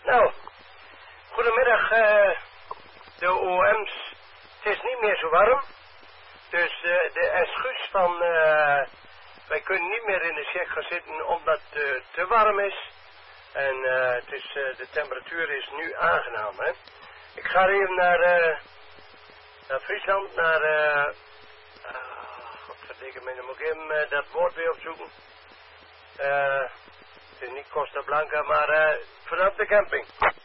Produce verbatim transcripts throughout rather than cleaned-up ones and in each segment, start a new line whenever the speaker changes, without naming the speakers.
Nou, goedemiddag, uh, de O M's. Het is niet meer zo warm. Dus uh, de excuus van, uh, wij kunnen niet meer in de check gaan zitten omdat het uh, te warm is. En uh, het is, uh, de temperatuur is nu aangenaam, hè. Ik ga even naar, uh, naar Friesland, naar, uh, uh, godverdikke me, dan moet ik even uh, dat woord weer opzoeken. Uh, het is niet Costa Blanca, maar uh, vanaf de camping.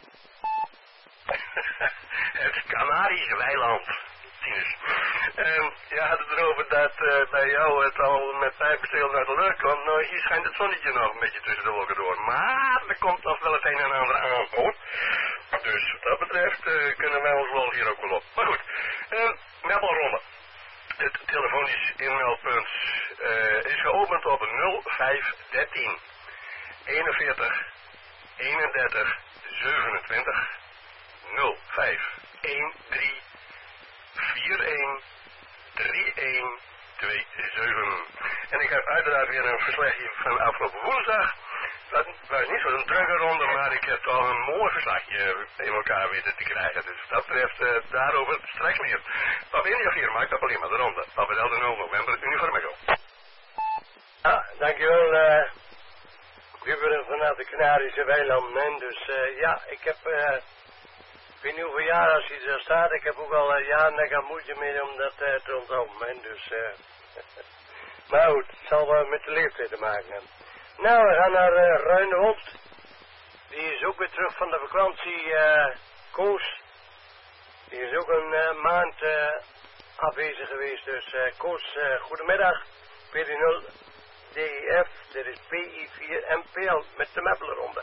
Het Canarische weiland. Um, je had het erover dat uh, bij jou het al met vijf besteel naar de lucht komt. Nou, hier schijnt het zonnetje nog een beetje tussen de wolken door. Maar er komt nog wel het een en ander aan, hoor. Dus wat dat betreft uh, kunnen wij ons wel hier ook wel op. Maar goed, um, meldronde. Het telefonisch inmeldpunt uh, is geopend op nul vijf dertien eenenveertig eenendertig zevenentwintig nul vijf dertien eenenveertig eenendertig zevenentwintig. En ik heb uiteraard weer een verslagje van afgelopen woensdag. Dat was niet zo'n drukke ronde, maar ik heb toch een mooi verslagje in elkaar weten te krijgen. Dus wat dat betreft uh, daarover straks meer. Op India vier maakt dat alleen maar de ronde. Op het elfde november uniform go.
Ja, dankjewel. Uh, Ruben vanuit de Canarische weilanden. Dus uh, ja, ik heb... Uh, Ik weet niet hoeveel jaar als hij er staat. Ik heb ook al uh, jaren dat ik aan moeite mee om dat uh, te onthouden. Dus, uh, maar goed, het zal wel met de leeftijd te maken hebben. Nou, we gaan naar uh, Ruinewold. Die is ook weer terug van de vakantie. Uh, Koos. Die is ook een uh, maand uh, afwezig geweest. Dus uh, Koos, uh, goedemiddag. P D nul D I F. Dit is P I vier M P L met de Meppelenronde.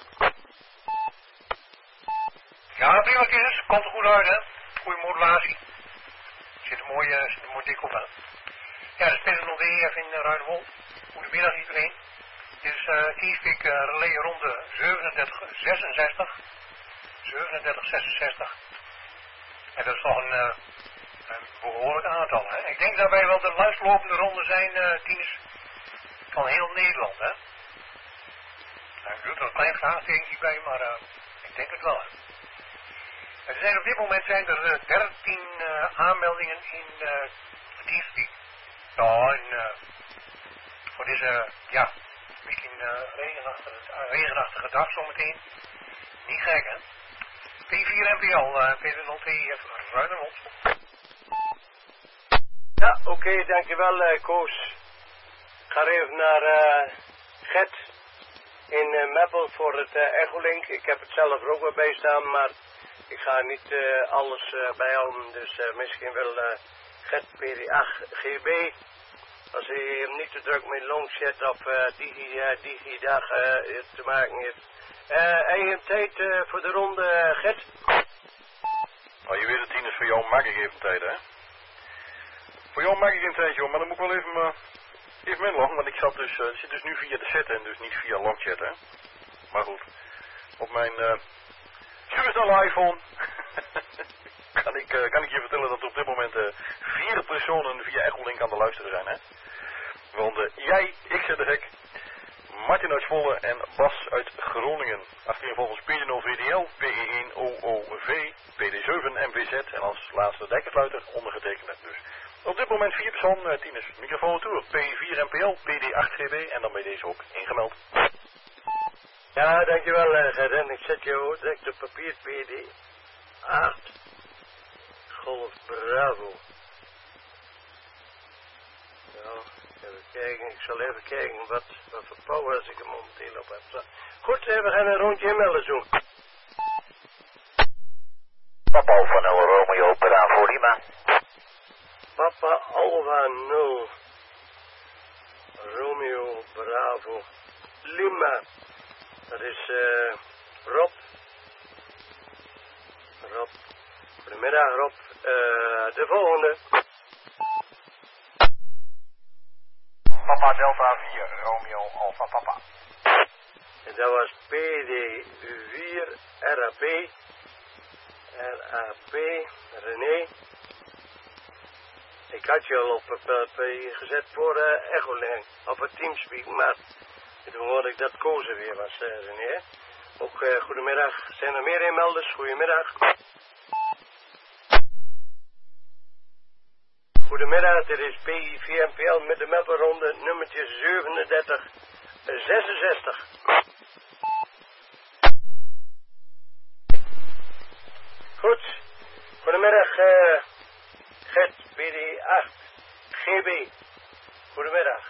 Ja, prima kinders. Komt er goed uit, hè? Goeie modulatie. Zit er mooi, uh, zit er mooi dik op aan. Ja, de P D nul D I F in uh, Ruinewold. Goedemiddag iedereen. Dit is uh, Teamspeak uh, relay ronde zevenendertig zesenzestig. zevenendertig zesenzestig. En dat is toch een, uh, een behoorlijk aantal, hè? Ik denk dat wij wel de luidslopende ronde zijn, uh, teams van heel Nederland, hè? Nou, ik doe er een klein vraagtekentje bij, maar uh, ik denk het wel, hè? Er zijn op dit moment zijn er uh, dertien uh, aanmeldingen in uh, Teamspeak. Ja, en uh, voor deze, ja, misschien uh, regenachtige, uh, regenachtige dag zometeen. Niet gek, hè? P vier M P L, uh, P D nul D I F, Ruinewold.
Ja, oké, okay, dankjewel uh, Koos. Ik ga even naar uh, Gert in uh, Meppel voor het uh, Echolink. Ik heb het zelf er ook wel bij staan, maar ik ga niet uh, alles uh, bijhouden. Dus uh, misschien wel uh, Gert P D acht G B. Als hij hem niet te druk met longchat of uh, digi, uh, digidag uh, te maken heeft. Uh, heb je tijd uh, voor de ronde, uh, Gert?
Nou, je weet het, tien is voor jou mag ik even tijd, hè? Voor jou mag ik geen tijd, joh, maar dan moet ik wel even, uh, even inloggen, want ik zat dus, uh, zit dus nu via de chat en dus niet via longchat, hè? Maar goed, op mijn uh, supersnelle iPhone kan, ik, uh, kan ik je vertellen dat er op dit moment uh, vier personen via Echolink aan de luisteren zijn, hè? Want uh, jij, ik zet de hek, Martin uit Zwolle en Bas uit Groningen. Achtereenvolgens P D nul V D L, P E één O O V, P D zeven M V Z en als laatste dijkersluiter ondergetekende. Dus op dit moment vier personen, uh, Tinus, microfoon tour, P vier M P L, P D acht G B en dan bij deze ook ingemeld.
Ja, dankjewel uh, Gert. Ik zet jou direct op papier, P D acht Golf Bravo. Nou, even kijken. Ik zal even kijken wat, wat voor powers ik er momenteel op heb. Zo. Goed, uh, we gaan een rondje inmelden zo.
Papa Alpha nul Romeo Bravo Lima.
Papa Alpha nul Romeo Bravo Lima. Dat is uh, Rob. Rob. Goedemiddag Rob. Uh, de volgende.
Papa Delta vier, Romeo Alpha Papa.
En dat was P D vier R A P. R A P. René. Ik had je al op het gezet voor uh, Echolink. Op het Teamspeak, maar toen hoorde ik dat Kozen weer was, uh, René. Ook uh, goedemiddag. Zijn er meer inmelders? Goedemiddag. Goedemiddag, dit is P I V M P L met de mappenronde nummertje zevenendertig zesenzestig. Goed. Goedemiddag, uh, Gert, B D acht, G B. Goedemiddag.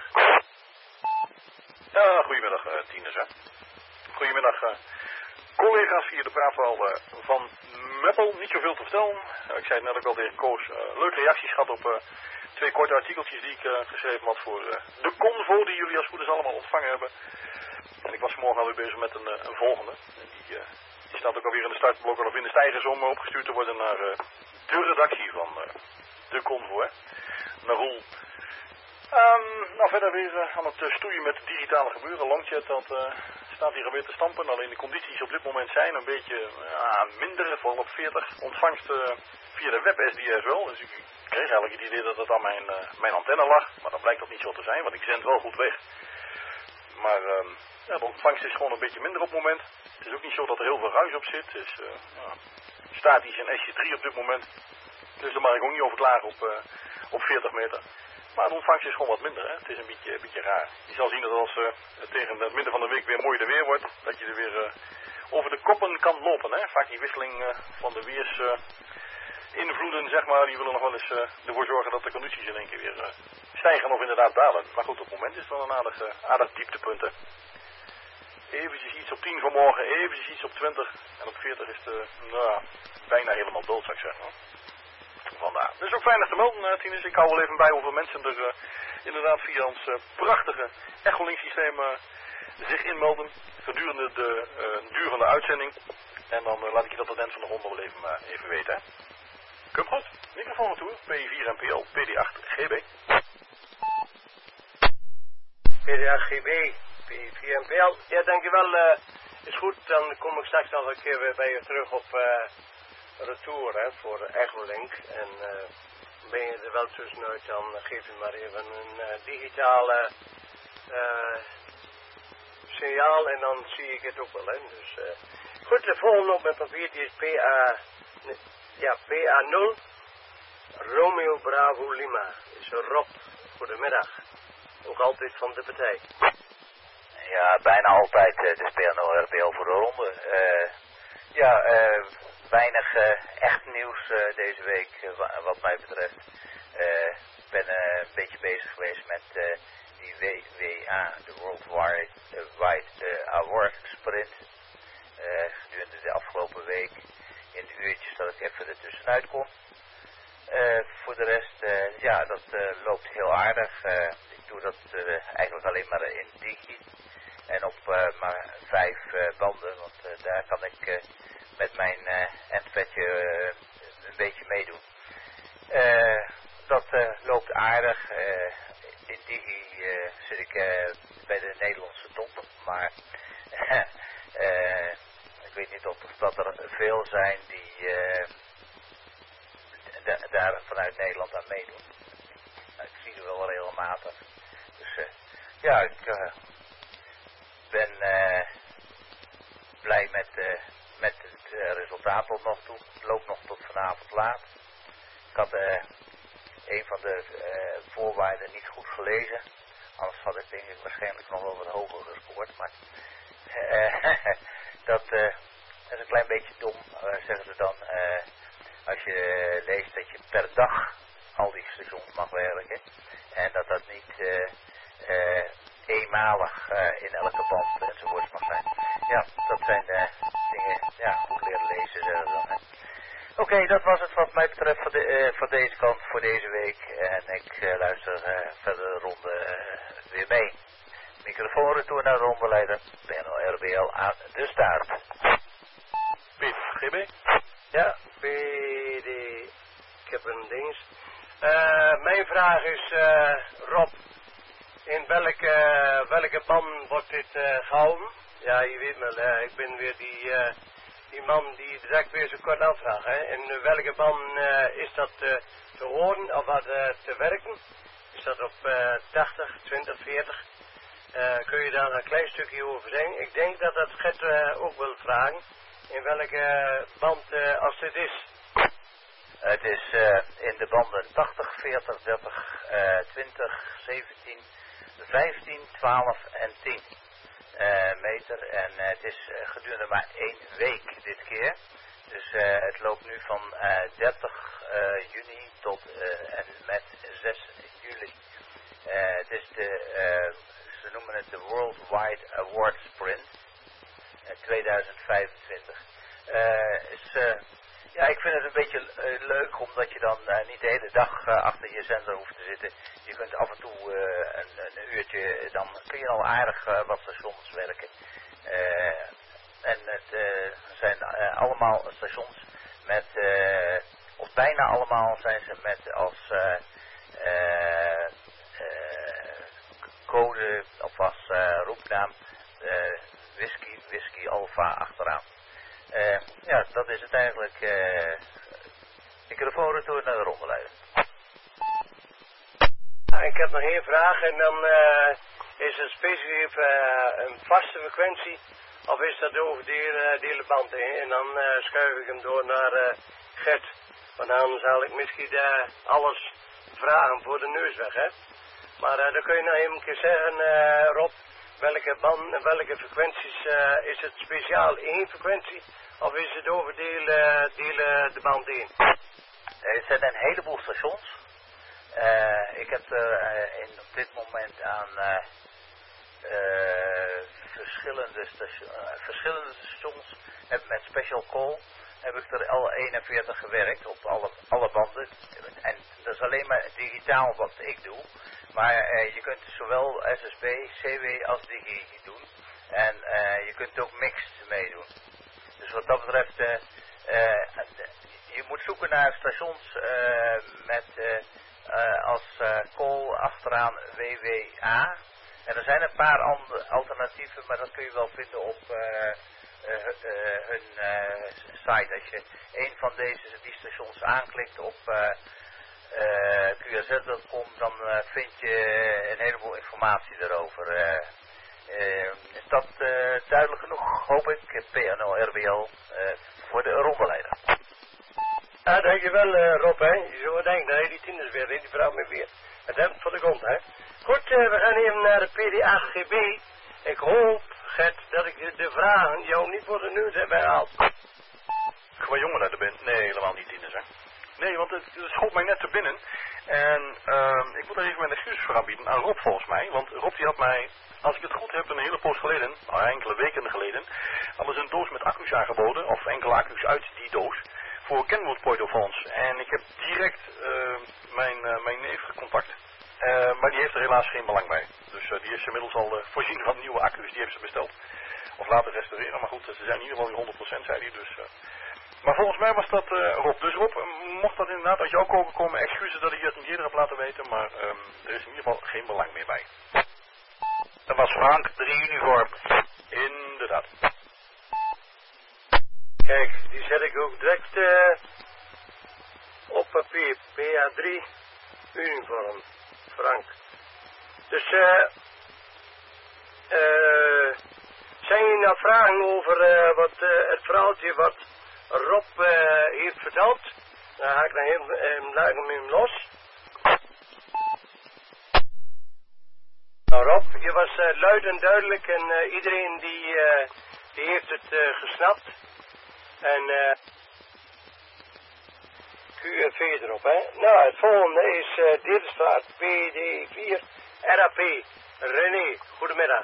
Ja, goedemiddag, uh, tieners, hè. Goedemiddag, uh, collega's via de praatveld uh, van Meppel. Niet zoveel te vertellen. Uh, ik zei het net ook al tegen Koos. Uh, leuke reacties gehad op uh, twee korte artikeltjes die ik uh, geschreven had voor uh, de convo die jullie als goed is allemaal ontvangen hebben. En ik was vanmorgen alweer bezig met een, uh, een volgende. En die, uh, die staat ook alweer in de startblokken of in de stijgers om opgestuurd te worden naar uh, de redactie van uh, de convo, hè. Naar Roel. Um, nou, verder weer uh, aan het uh, stoeien met digitale gebeuren. Longchat, dat uh, staat hier alweer te stampen. Alleen de condities op dit moment zijn een beetje uh, minder, vooral op veertig. Ontvangst uh, via de web S D S wel. Dus ik kreeg eigenlijk het idee dat het aan mijn, uh, mijn antenne lag. Maar dan blijkt dat niet zo te zijn, want ik zend wel goed weg. Maar uh, ja, de ontvangst is gewoon een beetje minder op het moment. Het is ook niet zo dat er heel veel ruis op zit. Het is uh, uh, statisch en S J drie op dit moment. Dus daar mag ik ook niet over klagen op, uh, op veertig meter. Maar de ontvangst is gewoon wat minder, hè. Het is een beetje, een beetje raar. Je zal zien dat als uh, het tegen het midden van de week weer mooi de weer wordt, dat je er weer uh, over de koppen kan lopen, hè. Vaak die wisseling uh, van de weers uh, invloeden, zeg maar, die willen nog wel eens uh, ervoor zorgen dat de condities in één keer weer uh, stijgen of inderdaad dalen. Maar goed, op het moment is het wel een aardig, uh, aardig dieptepunt, hè. Eventjes iets op tien vanmorgen, eventjes iets op twintig en op veertig is het uh, nou, bijna helemaal dood, zou ik zeggen, hoor. Vandaar. Dus ook weinig te melden, uh, Tinus. Ik hou wel even bij hoeveel mensen er uh, inderdaad via ons uh, prachtige Echolink systeem uh, zich inmelden gedurende de uh, duur van de uitzending. En dan uh, laat ik je dat aan het eind van de ronde wel even, uh, even weten. Hè. Kom goed, microfoon toe, P vier M P L, P D acht G B.
P D acht G B, P vier M P L. Ja, dankjewel. Uh, is goed, dan kom ik straks nog een keer weer bij je terug op... Uh, retour, hè, voor Echolink. En uh, ben je er wel tussenuit, dan geef je maar even een uh, digitale uh, signaal en dan zie ik het ook wel, hè. Dus, uh, goed, de volgende op mijn papiertje is P A, ja, P A nul, Romeo Bravo Lima. Is Rob, goedemiddag. Ook altijd van de partij.
Ja, bijna altijd, uh, de P A nul R B L voor de ronde. Uh, ja, eh... Uh, Weinig uh, echt nieuws uh, deze week uh, wat mij betreft. Ik uh, ben uh, een beetje bezig geweest met uh, die W W A, de Worldwide uh, Wide, uh, Award Sprint. Uh, gedurende de afgelopen week in de uurtjes dat ik even er tussenuit kom. Uh, voor de rest, uh, ja, dat uh, loopt heel aardig. Uh, ik doe dat uh, eigenlijk alleen maar in Digi. En op uh, maar vijf uh, banden, want uh, daar kan ik... Uh, met mijn uh, endpetje uh, een beetje meedoen. Uh, dat uh, loopt aardig. Uh, in Digi uh, zit ik uh, bij de Nederlandse top, maar uh, ik weet niet of dat er veel zijn die uh, d- daar vanuit Nederland aan meedoen. Nou, ik zie er wel regelmatig. Dus uh, ja, ik uh, ben uh, blij met... Uh, met het uh, resultaat tot nog toe. Het loopt nog tot vanavond laat. Ik had uh, een van de uh, voorwaarden niet goed gelezen. Anders had ik denk ik waarschijnlijk nog wel wat hoger gescoord. Maar uh, dat, uh, dat is een klein beetje dom, uh, zeggen ze dan. Uh, als je uh, leest dat je per dag al die seizoens mag werken. En dat dat niet uh, uh, eenmalig uh, in elke band enzovoorts mag zijn. Ja, dat zijn uh, dingen, ja, goed leren lezen, zeggen ze dan. Oké, okay, dat was het wat mij betreft van, de, uh, van deze kant voor deze week. En ik uh, luister uh, verder de ronde uh, weer mee. Microfoon retour naar de rondeleider. P N L R B L aan de staart.
P G B?
Ja, P D. Ik heb een dienst. Uh, mijn vraag is, uh, Rob, in welke, welke band wordt dit uh, gehouden? Ja, je weet wel, uh, ik ben weer die, uh, die man die direct weer zo kort aanvraagt. Hè? In uh, welke band uh, is dat uh, te horen of wat uh, te werken? Is dat op uh, tachtig, twintig, veertig? Uh, kun je daar een klein stukje over zeggen? Ik denk dat dat Gert uh, ook wil vragen. In welke uh, band uh, als dit is?
Het is uh, in de banden tachtig, veertig, dertig, uh, twintig, zeventien, vijftien, twaalf en tien uh, meter. En uh, het is uh, gedurende maar één week dit keer. Dus uh, het loopt nu van uh, dertig uh, juni tot uh, en met zes juli. Uh, het is de, uh, ze noemen het de Worldwide Award Sprint uh, tweeduizend vijfentwintig. Uh, is, uh, ja, ik vind het een beetje uh, leuk omdat je dan uh, niet de hele dag uh, achter je zender hoeft te zitten. Je kunt af en toe uh, een, een uurtje, dan kun je al aardig uh, wat stations werken. Uh, en het uh, zijn uh, allemaal stations met, uh, of bijna allemaal zijn ze met als uh, uh, uh, code of als uh, roepnaam uh, whisky, whisky alpha achteraan. Uh, ja, dat is het eigenlijk. Uh, microfoonretour naar de rondeleider.
Ik heb nog één vraag en dan uh, is het specifiek uh, een vaste frequentie of is dat over de hele, de hele band heen en dan uh, schuif ik hem door naar uh, Gert. Want dan zal ik misschien uh, alles vragen voor de neus weg, hè. Maar uh, dan kun je nog even een keer zeggen, uh, Rob, welke band, welke frequenties uh, is het speciaal één frequentie of is het over de hele, de, hele, de band heen?
Het zijn een heleboel stations. Uh, ik heb er uh, in, op dit moment aan uh, uh, verschillende, station, uh, verschillende stations heb met Special Call heb ik er al eenenveertig gewerkt op alle, alle banden. En dat is alleen maar digitaal wat ik doe. Maar uh, je kunt zowel S S B, C W als Digi doen. En uh, je kunt ook mixed meedoen. Dus wat dat betreft, uh, uh, je moet zoeken naar stations uh, met uh, uh, als uh, call achteraan W W A. En er zijn een paar andere alternatieven, maar dat kun je wel vinden op uh, uh, uh, hun uh, site. Als je een van deze die stations aanklikt op uh, uh, Q R Z punt com, dan uh, vind je een heleboel informatie erover. Uh, uh, is dat uh, duidelijk genoeg, hoop ik, P N O R B L, uh, voor de rondeleider.
Ja, dankjewel uh, Rob, hè. Je zou denken, dat hij die tieners weer, die vrouw me weer. Het hemd voor de grond, hè. Goed, uh, we gaan even naar de P D A G B. Ik hoop, Gert, dat ik de, de vragen jou niet voor de nieuws heb herhaald.
Qua jongen naar de bin? Nee, helemaal niet tieners, hè. Nee, want het, het schoot mij net te binnen. En uh, ik moet er even mijn excuses voor aanbieden aan Rob volgens mij. Want Rob die had mij, als ik het goed heb, een hele poos geleden, nou enkele weken geleden, hadden ze een doos met accu's aangeboden, of enkele accu's uit die doos, voor Kenwood Point of Ons. En ik heb direct uh, mijn, uh, mijn neef gecontact. Uh, maar die heeft er helaas geen belang bij. Dus uh, die is inmiddels al uh, voorzien van nieuwe accu's, die heeft ze besteld. Of laten restaureren, maar goed, ze zijn in ieder geval honderd procent, zei hij. Dus, uh. Maar volgens mij was dat uh, Rob. Dus Rob, mocht dat inderdaad uit jou komen komen, excuses dat ik je het niet eerder heb laten weten, maar um, er is in ieder geval geen belang meer bij.
Dat was Frank, drie uniform.
Inderdaad.
Kijk, die zet ik ook direct uh, op papier. P A drie uniform. Frank. Dus, eh, uh, uh, zijn er nou vragen over uh, wat, uh, het verhaaltje wat Rob uh, heeft verteld? Dan ga ik naar hem, um, laat ik hem los. Nou Rob, je was uh, luid en duidelijk en uh, iedereen die, uh, die heeft het uh, gesnapt. En uh, Q R V erop, hè. Nou, het volgende is uh, Deelstraat P D vier R A P. René, goedemiddag.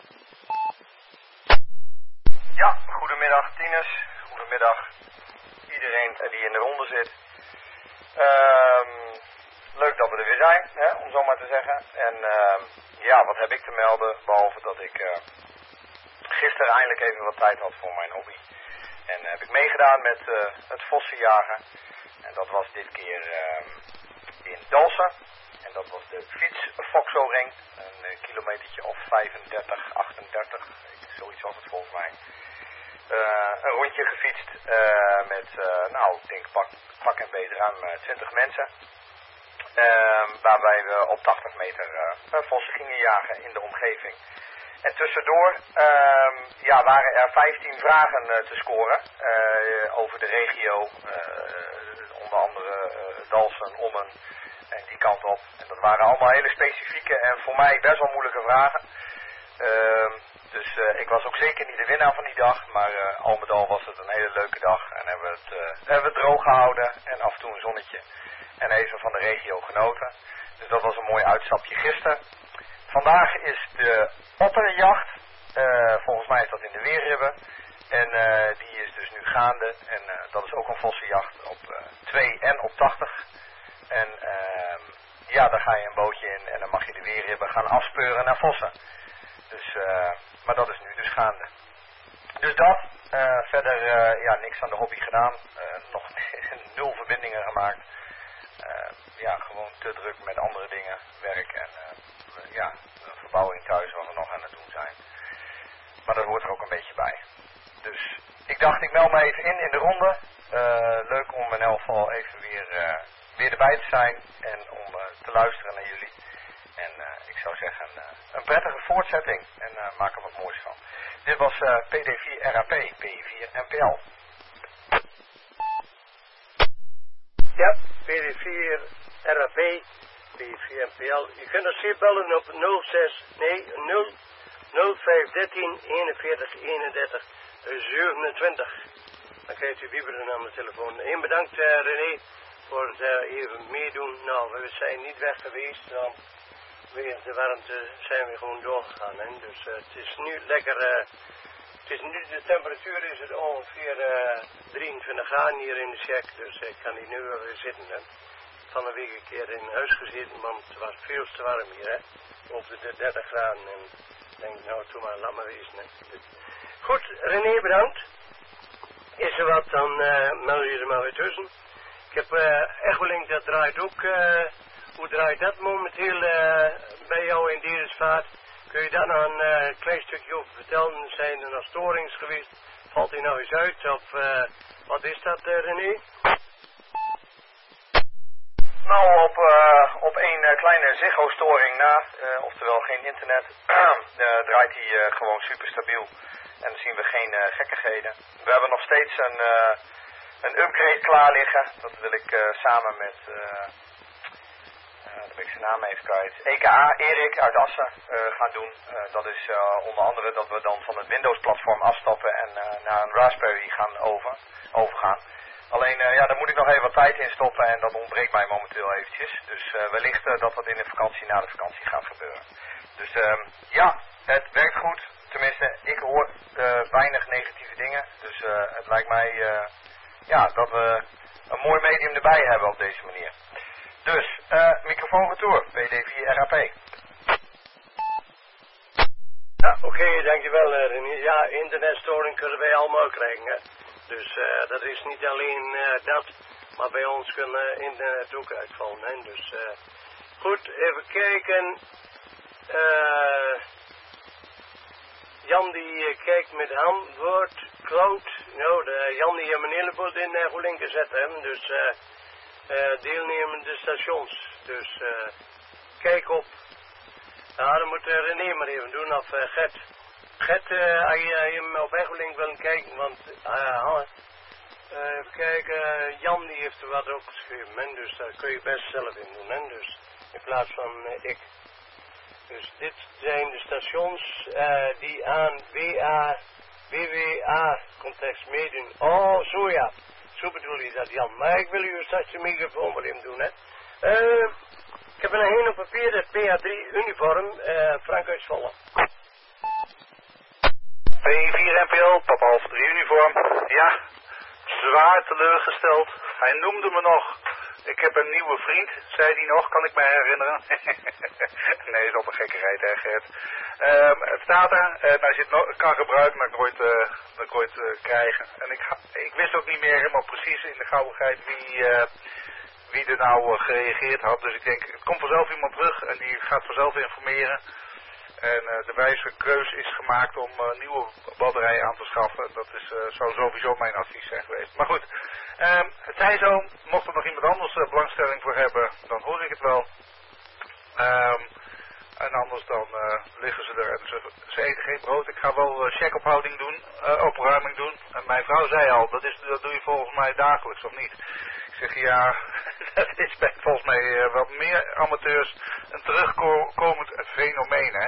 Ja, goedemiddag Tinus. Goedemiddag iedereen die in de ronde zit. Um, leuk dat we er weer zijn, hè, om zo maar te zeggen. En uh, ja, wat heb ik te melden, behalve dat ik uh, gisteren eindelijk even wat tijd had voor mijn hobby. En uh, heb ik meegedaan met uh, het vossenjagen. En dat was dit keer uh, in Dalsen. En dat was de fiets-Foxo-ring. Een uh, kilometertje of vijfendertig, achtendertig. Zoiets was het volgens mij. Uh, een rondje gefietst uh, met, uh, nou, ik denk pak, pak en beet ruim uh, twintig mensen. Uh, waarbij we op tachtig meter uh, vossen gingen jagen in de omgeving. En tussendoor uh, ja, waren er vijftien vragen uh, te scoren uh, over de regio. Uh, onder andere uh, Dalsen, Ommen en die kant op. En dat waren allemaal hele specifieke en voor mij best wel moeilijke vragen. Uh, dus uh, ik was ook zeker niet de winnaar van die dag. Maar uh, al met al was het een hele leuke dag. En hebben we het, uh, hebben we het droog gehouden en af en toe een zonnetje. En even van de regio genoten. Dus dat was een mooi uitstapje gisteren. Vandaag is de otterjacht. Uh, volgens mij is dat in de Weerribben. En uh, die is dus nu gaande. En uh, dat is ook een vossenjacht op uh, twee en op tachtig. En uh, ja, daar ga je een bootje in en dan mag je de Weerribben gaan afspeuren naar vossen. Dus, uh, maar dat is nu dus gaande. Dus dat. Uh, verder uh, ja, niks aan de hobby gedaan. Uh, nog nul verbindingen gemaakt. Uh, ja, gewoon te druk met andere dingen, werk en uh, ja, een verbouwing thuis waar we nog aan het doen zijn. Maar dat hoort er ook een beetje bij. Dus ik dacht, ik meld me even in in de ronde. Uh, leuk om in elk geval even weer, uh, weer erbij te zijn en om uh, te luisteren naar jullie. En uh, ik zou zeggen, uh, een prettige voortzetting en uh, maak er wat moois van. Dit was uh, P D vier R A P, P vier N P L.
Ja, P D vier R A P, P vier N P L. Je kunt ons hier bellen op nul zes, nee, nul, nul vijf dertien, eenenveertig, eenendertig, zevenentwintig. Dan krijgt u wieberen aan de telefoon. En bedankt uh, René voor het uh, even meedoen. Nou, we zijn niet weg geweest, want wegens de warmte zijn we gewoon doorgegaan. Hè? Dus uh, het is nu lekker, uh, het is nu de temperatuur is het ongeveer uh, drieëntwintig graden hier in de shack. Dus ik kan hier nu weer zitten. Hè? Van een week een keer in huis gezeten, want het was veel te warm hier. Hè? Over de dertig graden. En ik denk, nou, toen maar, laat maar wezen. Hè? Goed, René, bedankt. Is er wat, dan uh, melden jullie er maar weer tussen. Ik heb uh, Echelink, dat draait ook. Uh, hoe draait dat momenteel uh, bij jou in Deresvaart? Kun je daar nog een uh, klein stukje over vertellen? Zijn er nog storings geweest? Valt hij nou eens uit? Of uh, wat is dat, uh, René?
Nou, op, uh, op één uh, kleine Ziggo-storing na, uh, oftewel geen internet, uh, draait hij uh, gewoon super stabiel. En dan zien we geen uh, gekkigheden. We hebben nog steeds een, uh, een upgrade klaar liggen. Dat wil ik uh, samen met, uh, uh, dan ben ik zijn naam even kwijt, E K A, Erik uit Assen uh, gaan doen. Uh, dat is uh, onder andere dat we dan van het Windows-platform afstappen en uh, naar een Raspberry gaan over, overgaan. Alleen, uh, ja, daar moet ik nog even wat tijd in stoppen en dat ontbreekt mij momenteel eventjes. Dus uh, wellicht uh, dat dat in de vakantie, na de vakantie gaat gebeuren. Dus uh, ja, het werkt goed. Tenminste, ik hoor uh, weinig negatieve dingen. Dus uh, het lijkt mij uh, ja, dat we een mooi medium erbij hebben op deze manier. Dus, uh, microfoon retour, P D vier R A P.
Ja, oké, okay, dankjewel uh, René. Ja, internetstoring kunnen wij allemaal krijgen. Hè? Dus uh, dat is niet alleen uh, dat, maar bij ons kunnen internet ook uitvallen. Hè? Dus uh, goed, even kijken. Uh, Jan die uh, kijkt met handwoord, cloud. Nou, de, Jan die heeft een heleboel in uh, Goelink gezet. Hè? Dus uh, uh, deelnemende stations. Dus uh, kijk op. Nou, dan moet uh, René maar even doen, of uh, Gert. Gert, uh, als je hem op Echelink wil kijken, want uh, uh, even kijken, Jan die heeft er wat ook geschreven, hè? Dus daar kun je best zelf in doen, hè? Dus in plaats van uh, ik. Dus dit zijn de stations uh, die aan W A, W W A-context meedoen. Oh, zo ja, zo bedoel je dat, Jan. Maar ik wil u straks de microfoon wel even doen, hè. Uh, ik heb een heen op papier, het P A drie uniform, uh, Frank uit Zwolle.
P vier N P L, Papa Alpha drie uniform. Ja, zwaar teleurgesteld. Hij noemde me nog. Ik heb een nieuwe vriend, zei hij nog, kan ik me herinneren. Nee, dat is een gekkigheid, hè Gert. Um, het staat er, en als je het no- kan gebruiken, dan kan ik het, uh, dan kan je het uh, krijgen. En ik, ik wist ook niet meer helemaal precies in de gauwigheid wie, uh, wie er nou uh, gereageerd had. Dus ik denk, het komt vanzelf iemand terug en die gaat vanzelf informeren. En uh, de wijze keuze is gemaakt om uh, nieuwe batterijen aan te schaffen. Dat is, uh, zou sowieso mijn advies zijn geweest. Maar goed, um, het zij zo, mocht er nog iemand anders uh, belangstelling voor hebben, dan hoor ik het wel. uh, liggen ze er en ze, ze eten geen brood. Ik ga wel uh, checkophouding doen, uh, opruiming doen. En mijn vrouw zei al, dat, is, dat doe je volgens mij dagelijks of niet? Ik zeg ja, dat is bij volgens mij uh, wat meer amateurs een terugkomend fenomeen, hè.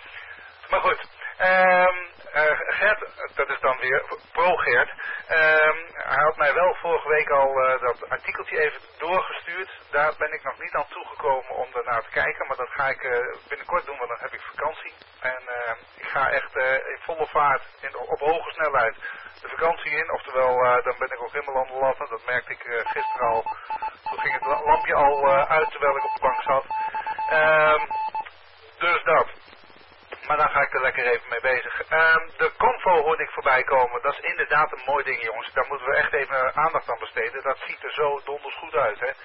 Maar goed, um, uh, Gert, dat is dan weer pro-Gert, um, hij had mij wel vorige week al uh, dat artikeltje even doorgestuurd. Daar ben ik nog niet aan toegekomen om daarnaar te kijken, maar dat ga ik uh, binnenkort doen, want dan heb ik vakantie. En uh, ik ga echt uh, in volle vaart, in, op hoge snelheid, de vakantie in. Oftewel, uh, dan ben ik ook helemaal aan de latten. Dat merkte ik uh, gisteren al. Toen ging het lampje al uh, uit terwijl ik op de bank zat. Um, dus dat. Maar dan ga ik er lekker even mee bezig. Um, de Convo hoorde ik voorbij komen. Dat is inderdaad een mooi ding, jongens. Daar moeten we echt even aandacht aan besteden. Dat ziet er zo donders goed uit, hè.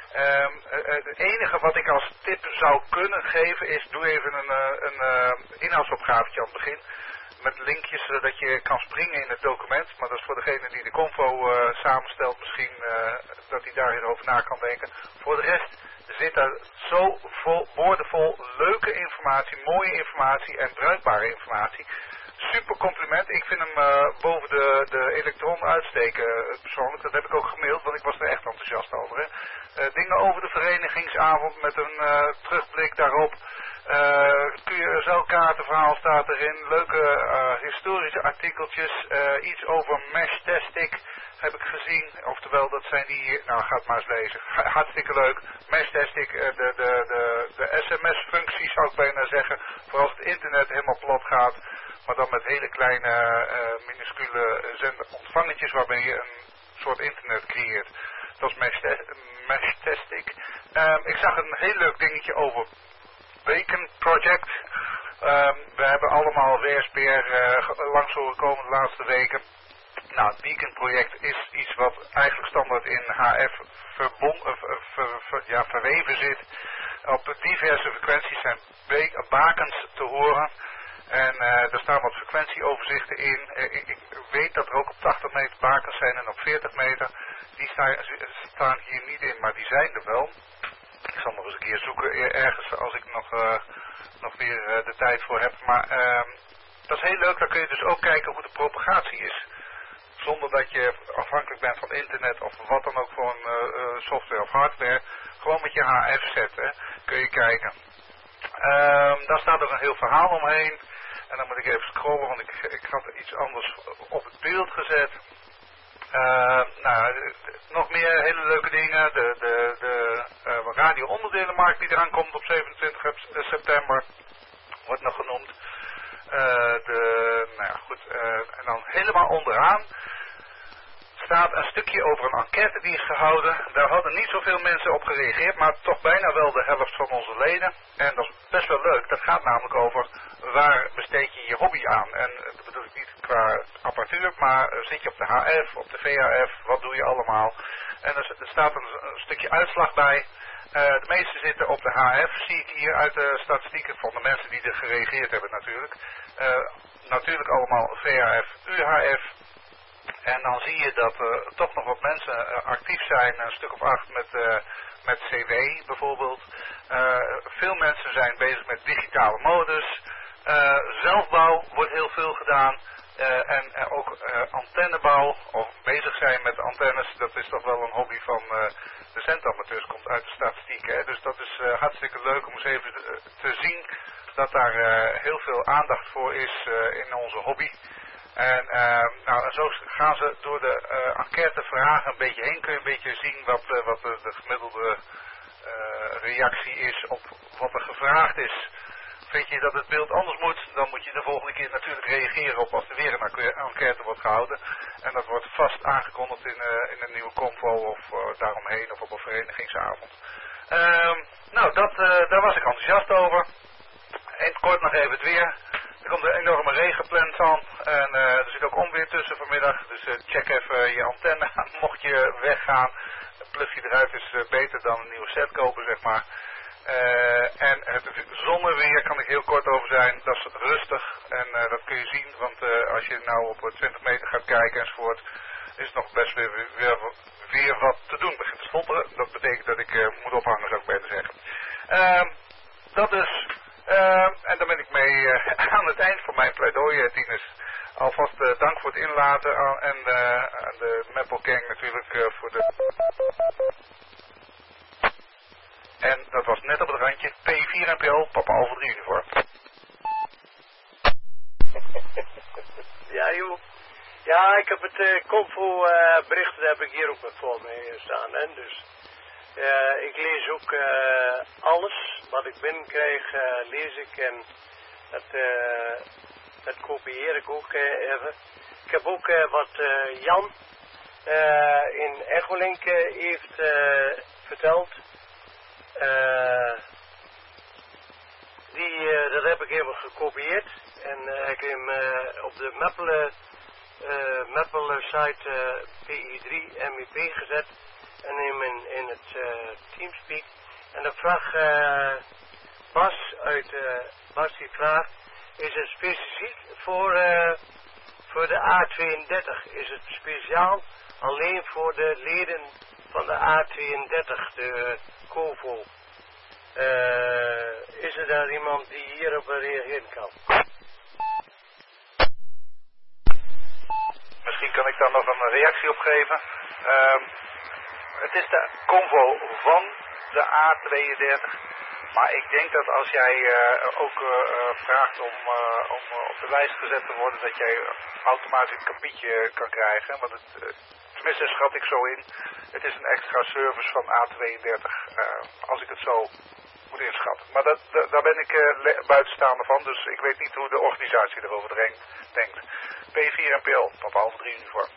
Um, het enige wat ik als tip zou kunnen geven is, doe even een, een, een inhoudsopgavetje aan het begin. Met linkjes zodat je kan springen in het document. Maar dat is voor degene die de Convo uh, samenstelt misschien uh, dat hij daarover na kan denken. Voor de rest zit er zo vol, woordenvol leuke informatie, mooie informatie en bruikbare informatie. Super compliment. Ik vind hem uh, boven de, de elektron uitsteken uh, persoonlijk. Dat heb ik ook gemaild, want ik was er echt enthousiast over. Hè. Uh, dingen over de verenigingsavond met een uh, terugblik daarop. Uh, Q R S L-kaartenverhaal staat erin. Leuke uh, historische artikeltjes. Uh, iets over Meshtastic heb ik gezien. Oftewel, dat zijn die... Nou, ga het maar eens lezen. Hartstikke leuk. Meshtastic, uh, de, de, de, de S M S-functie zou ik bijna zeggen. Voor als het internet helemaal plat gaat. Maar dan met hele kleine, uh, minuscule zenderontvangertjes waarmee je een soort internet creëert. Dat is Meshtastic. Um, ik zag een heel leuk dingetje over Beacon Project. Um, we hebben allemaal W S P R uh, langs horen komen de laatste weken. Nou, het Beacon Project is iets wat eigenlijk standaard in H F verbond, uh, ver, ver, ja, verweven zit. Op diverse frequenties zijn bakens te horen. En uh, er staan wat frequentieoverzichten in. Uh, ik, ik weet dat er ook op tachtig meter bakens zijn en op veertig meter. Die staan, staan hier niet in, maar die zijn er wel. Ik zal nog eens een keer zoeken ergens als ik nog, uh, nog weer uh, de tijd voor heb. Maar uh, dat is heel leuk, dan kun je dus ook kijken hoe de propagatie is. Zonder dat je afhankelijk bent van internet of wat dan ook voor een uh, software of hardware. Gewoon met je H F zetten, kun je kijken. Uh, daar staat ook een heel verhaal omheen. En dan moet ik even scrollen, want ik, ik had er iets anders op het beeld gezet. Uh, nou, nog meer hele leuke dingen. De, de, de uh, radio-onderdelenmarkt die eraan komt op zevenentwintig september. Wordt nog genoemd. Uh, de, nou ja, goed. Uh, en dan helemaal onderaan staat een stukje over een enquête die is gehouden. Daar hadden niet zoveel mensen op gereageerd, maar toch bijna wel de helft van onze leden. En dat is best wel leuk. Dat gaat namelijk over waar besteed je je hobby aan. En dat bedoel ik niet qua apparatuur, maar zit je op de H F, op de V H F, wat doe je allemaal. En er, er staat een, een stukje uitslag bij. Uh, de meeste zitten op de H F, zie ik hier uit de statistieken van de mensen die er gereageerd hebben natuurlijk. Uh, natuurlijk allemaal V H F, U H F. En dan zie je dat er uh, toch nog wat mensen uh, actief zijn, een stuk of acht met, uh, met C W bijvoorbeeld. Uh, veel mensen zijn bezig met digitale modus. Uh, zelfbouw wordt heel veel gedaan. Uh, en uh, ook uh, antennebouw, of bezig zijn met antennes, dat is toch wel een hobby van uh, de zendamateurs, komt uit de statistiek. Hè? Dus dat is uh, hartstikke leuk om eens even uh, te zien dat daar uh, heel veel aandacht voor is uh, in onze hobby. En, uh, nou, en zo gaan ze door de uh, enquêtevragen een beetje heen. Kun je een beetje zien wat, uh, wat de, de gemiddelde uh, reactie is op wat er gevraagd is. Vind je dat het beeld anders moet, dan moet je de volgende keer natuurlijk reageren op als er weer een enquête wordt gehouden. En dat wordt vast aangekondigd in, uh, in een nieuwe Convo of uh, daaromheen of op een verenigingsavond. Uh, nou, dat, uh, daar was ik enthousiast over. In het kort nog even het weer. Er komt een enorme regenplant aan en uh, er zit ook onweer tussen vanmiddag. Dus uh, check even je antenne aan. Mocht je weggaan, een plugje eruit is uh, beter dan een nieuwe set kopen, zeg maar. Uh, en het zonneweer kan ik heel kort over zijn, dat is rustig en uh, dat kun je zien, want uh, als je nou op twintig meter gaat kijken enzovoort, is het nog best weer, weer, weer wat te doen. Het begint te stotteren, dat betekent dat ik uh, moet ophangen, zou ik beter zeggen. Uh, dat is Uh, en dan ben ik mee uh, aan het eind van mijn pleidooi, uh, Tinus. Alvast uh, dank voor het inlaten uh, en uh, de Maple Gang natuurlijk uh, voor de... En dat was net op het randje P vier N P L, Papa Alpha drie Uniform.
Ja joh. Ja, ik heb het uh, Convo uh, berichten heb ik hier ook met voor me staan. Hè? Dus uh, ik lees ook uh, alles wat ik binnenkrijg, uh, lees ik en dat, uh, dat kopieer ik ook uh, even. Ik heb ook uh, wat uh, Jan uh, in Echolink uh, heeft uh, verteld. Uh, die, uh, dat heb ik even gekopieerd en uh, ik heb hem uh, op de Maple, uh, Maple site uh, P I drie M I P gezet en hem in, in het uh, Teamspeak. En dan vraagt uh, Bas uit, uh, Bas die vraagt, is het specifiek voor, uh, voor de A tweeëndertig? Is het speciaal alleen voor de leden van de A tweeëndertig, de Convo? Uh, is er daar iemand die hierop reageren kan?
Misschien kan ik daar nog een reactie op geven. Uh, het is de Convo van de A tweeëndertig. Maar ik denk dat als jij uh, ook uh, vraagt om, uh, om uh, op de lijst gezet te worden, dat jij automatisch een kapietje kan krijgen. Want het, uh, tenminste schat ik zo in. Het is een extra service van A tweeëndertig, uh, als ik het zo moet inschatten. Maar dat, dat, daar ben ik uh, buitenstaander van, dus ik weet niet hoe de organisatie erover denkt. P vier N P L, Papa Alpha drie Uniform.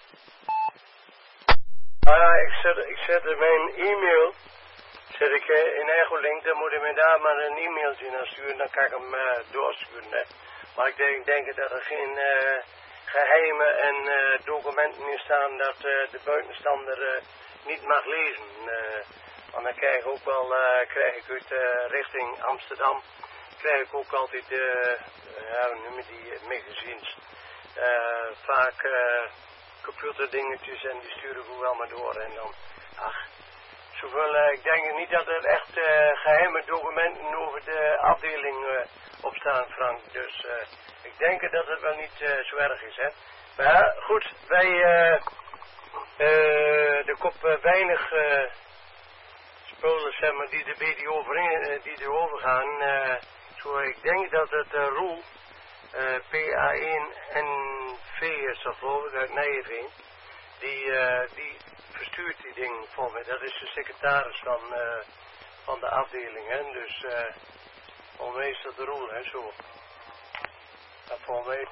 Ah ja, ik zet, ik zet mijn e-mail, zet ik uh, in Echolink, dan moet je me daar maar een e-mailtje naar sturen, dan kan ik hem uh, doorsturen. Hè. Maar ik denk, denk dat er geen uh, geheime en uh, documenten in staan dat uh, de buitenstander uh, niet mag lezen. Uh, want dan krijg ik ook wel, uh, krijg ik uit uh, richting Amsterdam, krijg ik ook altijd uh, ja, noem je die uh, magazines. Uh, vaak uh, computerdingetjes en die sturen we wel maar door en dan, ach, zoveel, uh, ik denk niet dat er echt uh, geheime documenten over de afdeling uh, op staan, Frank, dus uh, ik denk dat het wel niet uh, zo erg is, hè. Maar ja, goed, wij, uh, uh, er komt uh, weinig uh, spullen, zeg maar, die er beetje overheen, uh, die er overgaan, uh, zo, ik denk dat het uh, Roel, Uh, P A één N V is dat geloof ik, uit Nijveen. Die, uh, die verstuurt die ding voor mij. Dat is de secretaris van, uh, van de afdeling. Hè? Dus uh, volgens mij is dat de Roel, hè, zo. Dat volgens mij,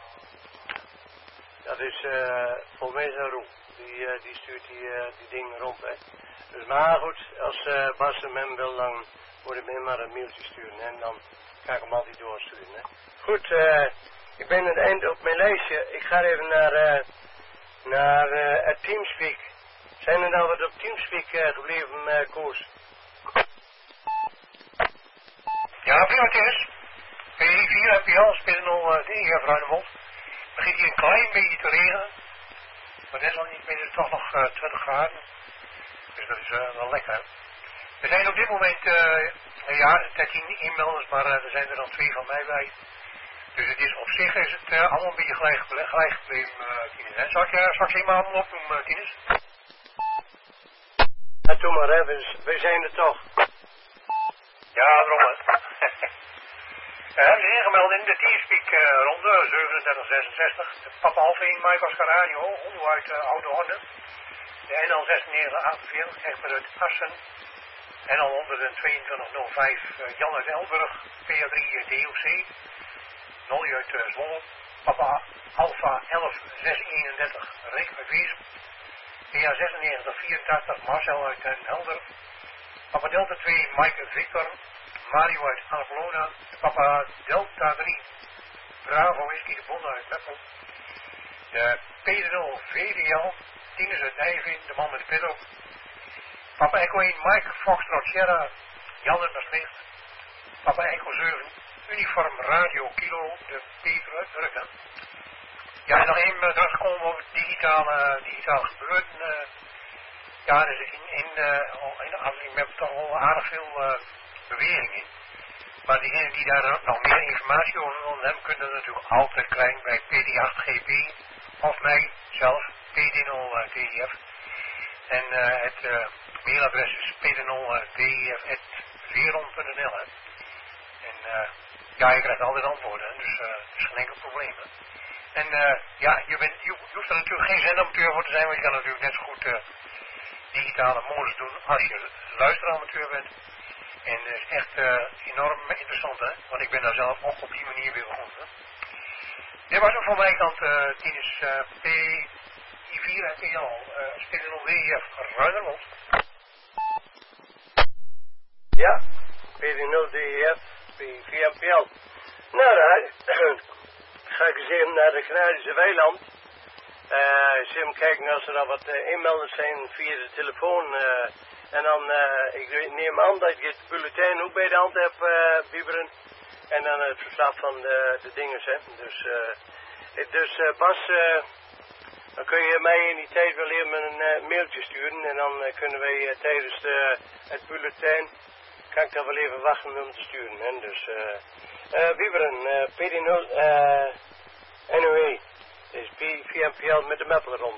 dat is, uh, volgens mij is dat Roel. Die, uh, die stuurt die, uh, die dingen rond, hè. Dus maar goed, als uh, Bas hem hem wil, dan moet ik hem maar een mailtje sturen. En dan ga ik hem altijd doorsturen, hè. Goed, uh, ik ben aan het eind op mijn lijstje. Ik ga even naar, uh, naar uh, het Teamspeak. Zijn er nou wat op Teamspeak uh, gebleven, uh, Koos?
Ja, prima, Kees. P vier N P L spelen al uh, de Eger Fruinemond. Het begint hier een klein beetje te regenen. Maar desalniettemin is het toch nog uh, twintig graden. Dus dat is uh, wel lekker. Er zijn op dit moment, uh, ja, dertien e-mailers, maar uh, er zijn er dan twee van mij bij. Dus het is op zich is het uh, allemaal een beetje gelijk, gelijk gebleven, uh, Tinus. Zal ik je uh, straks eenmaal allemaal opnoemen, uh, Tinus?
Ja, doe maar, hè. We, we zijn er toch.
Ja, Robert. We hebben zich ingemeld in de Teamspeak uh, ronde zevenendertig zesenzestig. Papa Alpha één, Mike Oscar Radio, Hondo uit uh, Oude Horde. De N L zesennegentig achtenveertig, Egbert uit Assen. N L honderdtweeëntwintig nul vijf, uh, Jan uit Elburg. P A drie uh, D O C. Nolly uit uh, Zwolle. Papa Alpha elf zes eenendertig, Rick uit Wezen. P A zesennegentig vierentachtig, Marcel uit Den Helder. Papa Delta twee, Mike Victor. Mario uit Annapolona. Papa Delta drie, Bravo Whisky de Bonde uit Meppel. De P nul V D L, Tinus uit Nijveen, de man met de pit op. Papa Echo één, Mike Foxtrot Sierra, Jan uit Maastricht. Papa Echo zeven, Uniform Radio Kilo, de Peter uit Druggen. Ja, en nog even uh, terugkomen over het digitale, digitaal gebeuren. Uh, ja, dus in, in, uh, in de afdeling hebben we toch wel aardig veel uh, beweringen in. Maar diegenen die daar nog meer informatie over willen hebben, kunnen dat natuurlijk altijd krijgen bij P D acht G P of mij zelf, P D nul D I F. En uh, het uh, mailadres is p d nul d i f at veron punt n l. En uh, ja, je krijgt altijd antwoorden, hè, dus uh, dat is geen enkel probleem. Hè. En uh, ja, je, bent, je, je hoeft er natuurlijk geen zendamateur voor te zijn, want je kan natuurlijk net zo goed uh, digitale modus doen als je luisteramateur bent. En dat is echt uh, enorm interessant, hè, want ik ben daar zelf ook op die manier weer begonnen. Dit was ook van mijn kant, uh, Tinus uh, P I vier en T L, uh, P D nul D I F, Ruidermond.
Ja, P D nul D I F, P vier en P L. Nou, dan ga ik eens even naar de Canarische Weiland. Uh, eens even kijken als er al wat uh, inmelders zijn via de telefoon. Uh, en dan, uh, ik neem aan dat je het bulletin ook bij de hand hebt, uh, Bieberen. En dan het verslag van de, de dingen, hè. Dus, uh, dus uh, Bas, uh, dan kun je mij in die tijd wel even een uh, mailtje sturen. En dan uh, kunnen wij uh, tijdens de, het bulletin, kan ik daar wel even wachten om te sturen. Hè. Dus, uh, uh, Bieberen, uh, P D nul, uh, N O E. Dus P vier N P L met de Meppelenronde.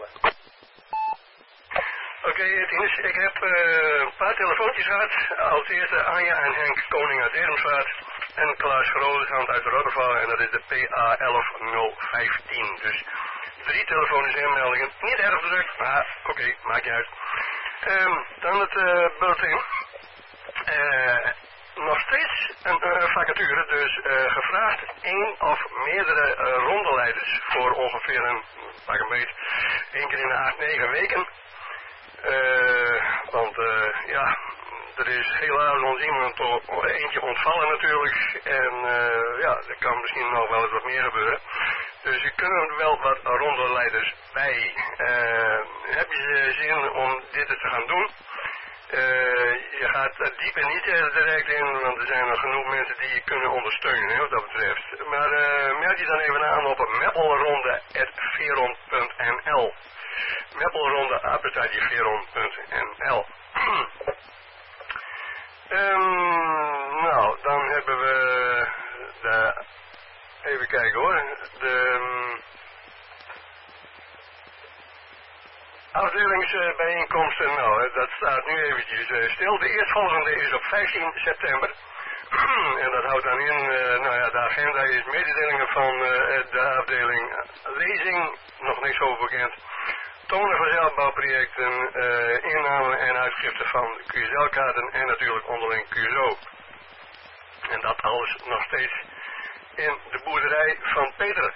Oké, okay, Tinus, ik heb uh, een paar telefoontjes gehad. Als eerste Anja en Henk Koning uit Eremsvaart. En Klaas Grootehand uit Rotterval. En dat is de P A elf nul vijftien. Dus drie telefonische inmeldingen. Niet erg druk, maar oké, okay, maakt niet uit. Um, dan het uh, bulletin. Uh, nog steeds een uh, vacature, dus uh, gevraagd één of meerdere uh, rondeleiders voor ongeveer een, pak een beetje, één keer in de acht, negen weken. Uh, want uh, ja, er is helaas ons iemand op, eentje ontvallen natuurlijk. En uh, ja, er kan misschien nog wel eens wat meer gebeuren. Dus er kunnen wel wat rondeleiders bij. Uh, heb je zin om dit te gaan doen? Uh, je gaat er dieper niet uh, direct in, want er zijn nog genoeg mensen die je kunnen ondersteunen, hè, wat dat betreft. Maar uh, meld je dan even aan op meppelronde at veron punt n l. Meppelronde apenstaartje veron punt n l. um, nou, dan hebben we de, even kijken hoor, de um, afdelingsbijeenkomsten, nou, dat staat nu eventjes uh, stil. De eerstvolgende is op vijftien september. En dat houdt dan in, uh, nou ja, de agenda is mededelingen van uh, de afdeling lezing, nog niks over bekend. Tonen van zelfbouwprojecten, uh, inname en uitgifte van Q S L-kaarten en natuurlijk onderling Q S O. En dat alles nog steeds in de boerderij van Peter.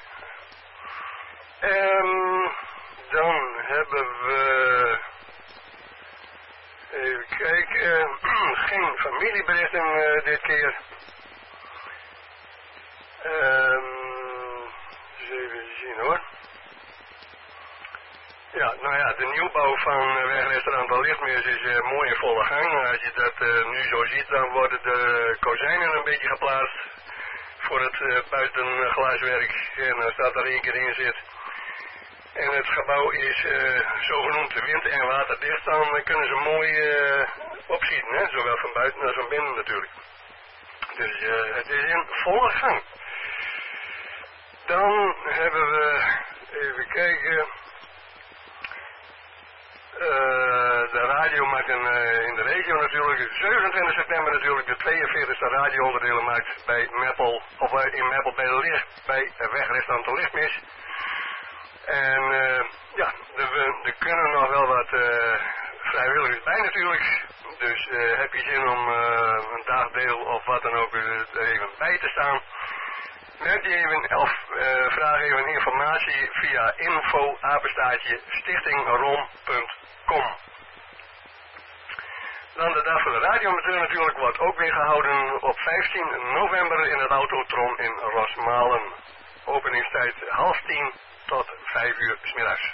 Um, dan hebben we, even kijken, geen familieberichten uh, dit keer. Um, eens even zien hoor. Ja, nou ja, de nieuwbouw van uh, wegrestaurant De Lichtmeers is uh, mooi in volle gang. Als je dat uh, nu zo ziet, dan worden de kozijnen een beetje geplaatst voor het uh, buitenglaswerk. En als dat er één keer in zit en het gebouw is uh, zogenoemd wind- en waterdicht, dan kunnen ze mooi uh, opzien, hè? Zowel van buiten als van binnen natuurlijk. Dus uh, het is in volle gang. Dan hebben we, even kijken, Uh, de radiomarkt in, uh, in de regio natuurlijk. zevenentwintig september natuurlijk de tweeënveertigste radioonderdelen bij Meppel, of uh, in Meppel bij de Licht, bij uh, wegrestaurant De Lichtmis. En uh, ja, er, er kunnen nog wel wat uh, vrijwilligers bij natuurlijk. Dus uh, heb je zin om uh, een dagdeel of wat dan ook er even bij te staan. Meld je even of uh, vraag even informatie via info apenstaartje stichtingrom punt com. Dan de dag voor de radioamateur natuurlijk wordt ook weer gehouden op vijftien november in het Autotron in Rosmalen. Openingstijd half tien tot vijf uur 's middags.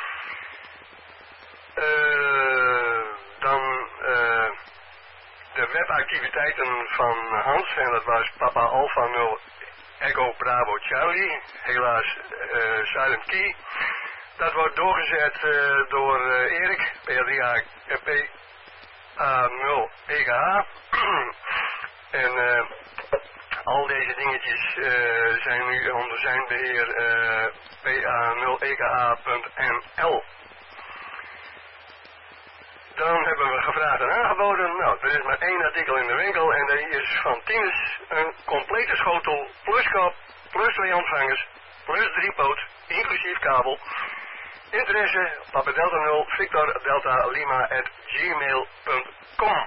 Uh, dan uh, de webactiviteiten van Hans, en dat was Papa Alpha nul Echo Bravo Charlie, helaas uh, Silent Key. Dat wordt doorgezet uh, door uh, Erik, P A nul E K H. En uh, al deze dingetjes uh, zijn nu onder zijn beheer uh, P A nul E K A punt N L. Dan hebben we gevraagd en aangeboden. Nou, er is maar één artikel in de winkel en dat is van Tinus een complete schotel plus kap, plus twee ontvangers, plus drie poot, inclusief kabel. Interesse, Papa Delta nul, Victor Delta Lima at gmail punt com.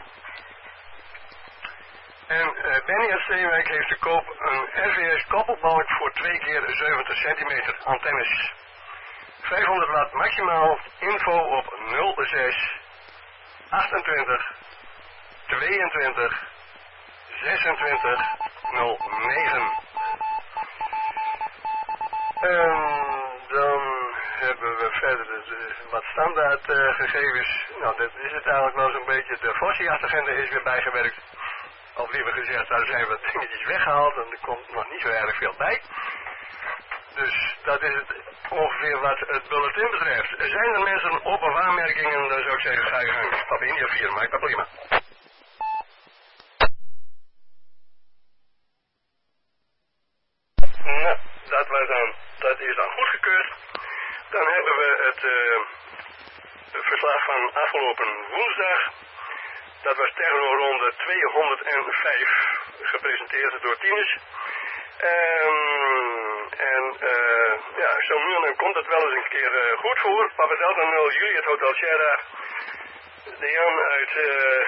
En uh, Benny uit Steenwijk heeft te koop een R V S koppelbalk voor twee keer zeventig centimeter antennes. vijfhonderd watt maximaal, info op nul zes achtentwintig tweeëntwintig zesentwintig nul negen. En dan hebben we verder de, wat standaard uh, gegevens. Nou, dat is het eigenlijk wel zo'n beetje. De Vossie-agenda is weer bijgewerkt. Of liever gezegd, daar zijn wat dingetjes weggehaald en er komt nog niet zo erg veel bij. Dus dat is het ongeveer wat het bulletin betreft. Zijn er mensen op of aanmerkingen, dan zou ik zeggen, ga je gang. Papa India vier, maakt dat prima. Nou, dat was dan, dat is dan goedgekeurd. Dan hebben we het uh, verslag van afgelopen woensdag. Dat was Techno-ronde tweehonderdvijf, gepresenteerd door Tinus. Um, en uh, ja, zo nu en dan komt het wel eens een keer uh, goed voor. Papa Delta nul, Juliet Hotel Sierra. De Jan uit, uh,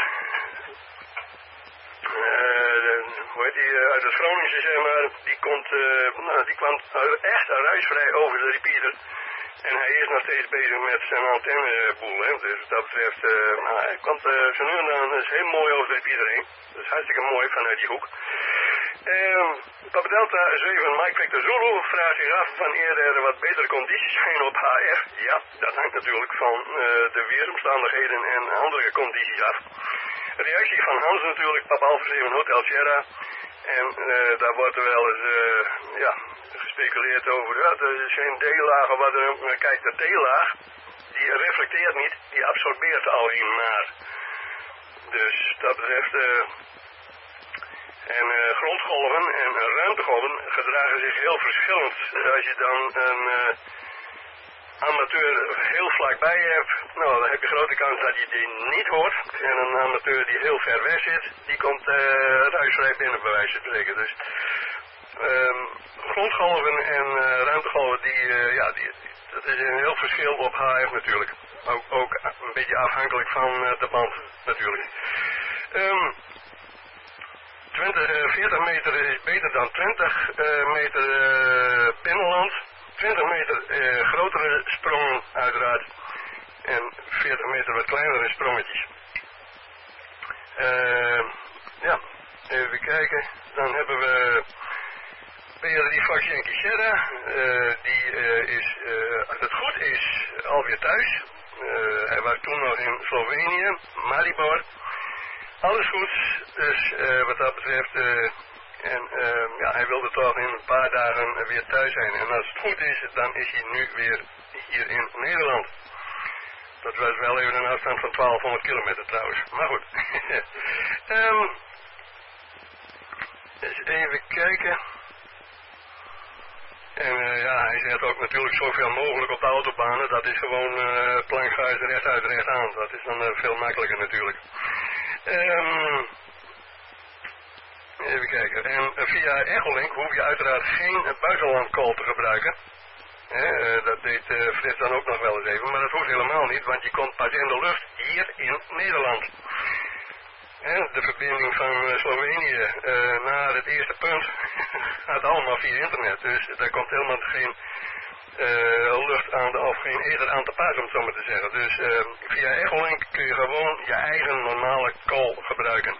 uh, hoe heet die, uh, uit het Groningse, zeg maar. Die, komt, uh, nou, die kwam echt ruisvrij over de repeater. En hij is nog steeds bezig met zijn antenneboel, hè. Dus wat dat betreft, uh, nou, hij komt uh, zo nu en dan is heel mooi over de repeater heen. Dat is hartstikke mooi vanuit die hoek. Uh, Papa Delta zeven Mike Victor Zulu vraagt zich af wanneer er wat betere condities zijn op H F. Ja, dat hangt natuurlijk van uh, de weersomstandigheden en andere condities af. Reactie van Hans natuurlijk, Papa Alpha zeven Hotel Sierra. En uh, daar wordt er wel eens uh, ja, gespeculeerd over, ja, er is geen D-laag of wat dan ook. Maar kijk, de D-laag, die reflecteert niet, die absorbeert alleen maar. Dus dat betreft... Uh, En uh, grondgolven en uh, ruimtegolven gedragen zich heel verschillend. Als je dan een uh, amateur heel vlakbij hebt, nou dan heb je grote kans dat je die niet hoort. En een amateur die heel ver weg zit, die komt uh, ruisvrij binnen bij wijze van spreken. Dus um, grondgolven en uh, ruimtegolven, die, uh, ja, die, dat is een heel verschil op H F natuurlijk. Ook, ook een beetje afhankelijk van uh, de band natuurlijk. Um, twintig, uh, veertig meter is beter dan twintig uh, meter uh, binnenland. twintig meter uh, grotere sprongen uiteraard. En veertig meter wat kleinere sprongetjes. Uh, ja, even kijken. Dan hebben we P drie Fox Yankee Sierra. Uh, die uh, is, uh, als het goed is, alweer thuis. Uh, hij was toen nog in Slovenië, Maribor. Alles goed, dus uh, wat dat betreft, uh, en uh, ja, hij wilde toch in een paar dagen weer thuis zijn. En als het goed is, dan is hij nu weer hier in Nederland. Dat was wel even een afstand van twaalfhonderd kilometer trouwens, maar goed. um, eens even kijken. En uh, ja, hij zegt ook natuurlijk zoveel mogelijk op de autobanen. Dat is gewoon uh, plankhuis rechtuit recht aan. Dat is dan uh, veel makkelijker natuurlijk. Um, even kijken. En uh, via Echolink hoef je uiteraard geen buitenlandcall te gebruiken. He, uh, dat deed uh, Frits dan ook nog wel eens even. Maar dat hoeft helemaal niet, want je komt pas in de lucht hier in Nederland. He, de verbinding van uh, Slovenië uh, naar het eerste punt gaat allemaal via internet. Dus daar komt helemaal geen uh, lucht aan de, of geen ether aan te pas, om het zo maar te zeggen. Dus uh, via Echolink kun je gewoon je eigen normale call gebruiken.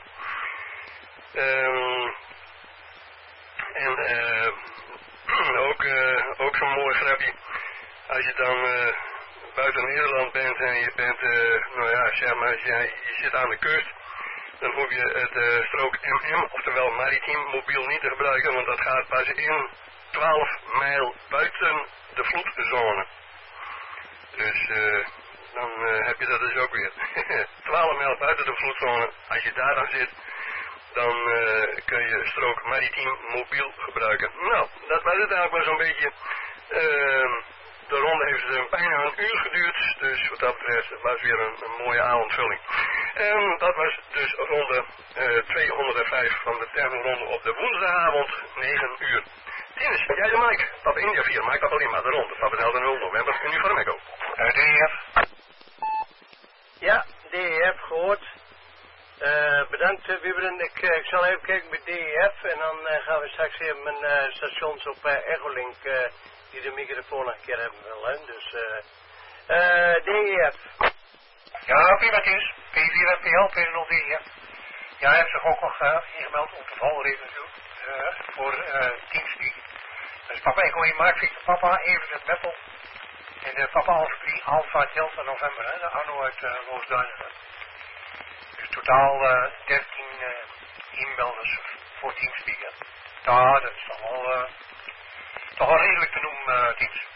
Um, en uh, ook, uh, ook zo'n mooi grapje. Als je dan uh, buiten Nederland bent en je bent, uh, nou ja, zeg maar, je, je zit aan de kust. Dan hoef je het uh, strook M M, oftewel maritiem mobiel, niet te gebruiken, want dat gaat pas in twaalf mijl buiten de vloedzone. Dus uh, dan uh, heb je dat dus ook weer. twaalf mijl buiten de vloedzone, als je daar dan zit, dan uh, kun je strook maritiem mobiel gebruiken. Nou, dat was het eigenlijk wel zo'n beetje. Uh, de ronde heeft uh, bijna een uur geduurd, dus wat dat betreft was weer een, een mooie avondvulling. En dat was dus ronde uh, tweehonderdvijf van de thermoronde op de woensdagavond, negen uur. Tinus, jij de Mike, Papa India vier, Mike Papa Lima, de ronde, Papa Delta nul november, uniform echo.
Uh, D E F.
Ja, D E F gehoord. Uh, bedankt uh, Wieberen. Ik, uh, ik zal even kijken met D E F en dan uh, gaan we straks even mijn uh, stations op uh, Echolink uh, die de microfoon nog een keer hebben willen. Dus uh, uh, D E F.
Ja, prima Kees. P vier F P L, P nul D E F. Ja, hij heeft zich ook nog uh, ingemeld op de valreep natuurlijk. Uh, voor uh, Teamspeak. Dus papa Echo één Mark Victor Papa, even het Meppel. En de Papa Alpha drie Alpha Delta November, hè, de Arno uit uh, Roosduinen. Dus totaal uh, dertien uh, inmelders voor Teamspeak. Hè. Ja, dat is toch wel, uh, toch wel redelijk te noemen, uh, Teams.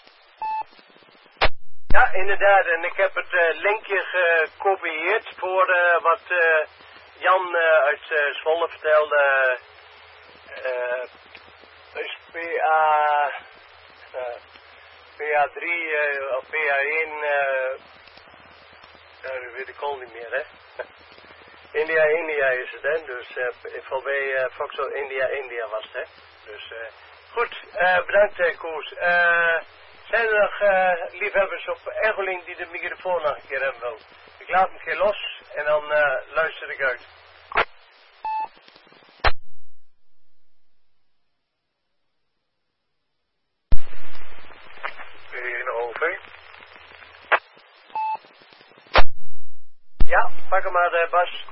Ja, inderdaad. En ik heb het uh, linkje gekopieerd voor uh, wat uh, Jan uh, uit uh, Zwolle vertelde. Uh, dus P A... Uh, P A drie uh, of P A één, uh, dat weet ik al niet meer, hè. India, India is het, hè. Dus uh, V B uh, Foxtrot India, India was het, hè. Dus uh, goed, uh, bedankt uh, Koos. Uh, zijn er nog uh, liefhebbers op Echolink die de microfoon nog een keer hebben wil? Ik laat hem een keer los en dan uh, luister ik uit. Ja, pak hem maar, uh, Bas.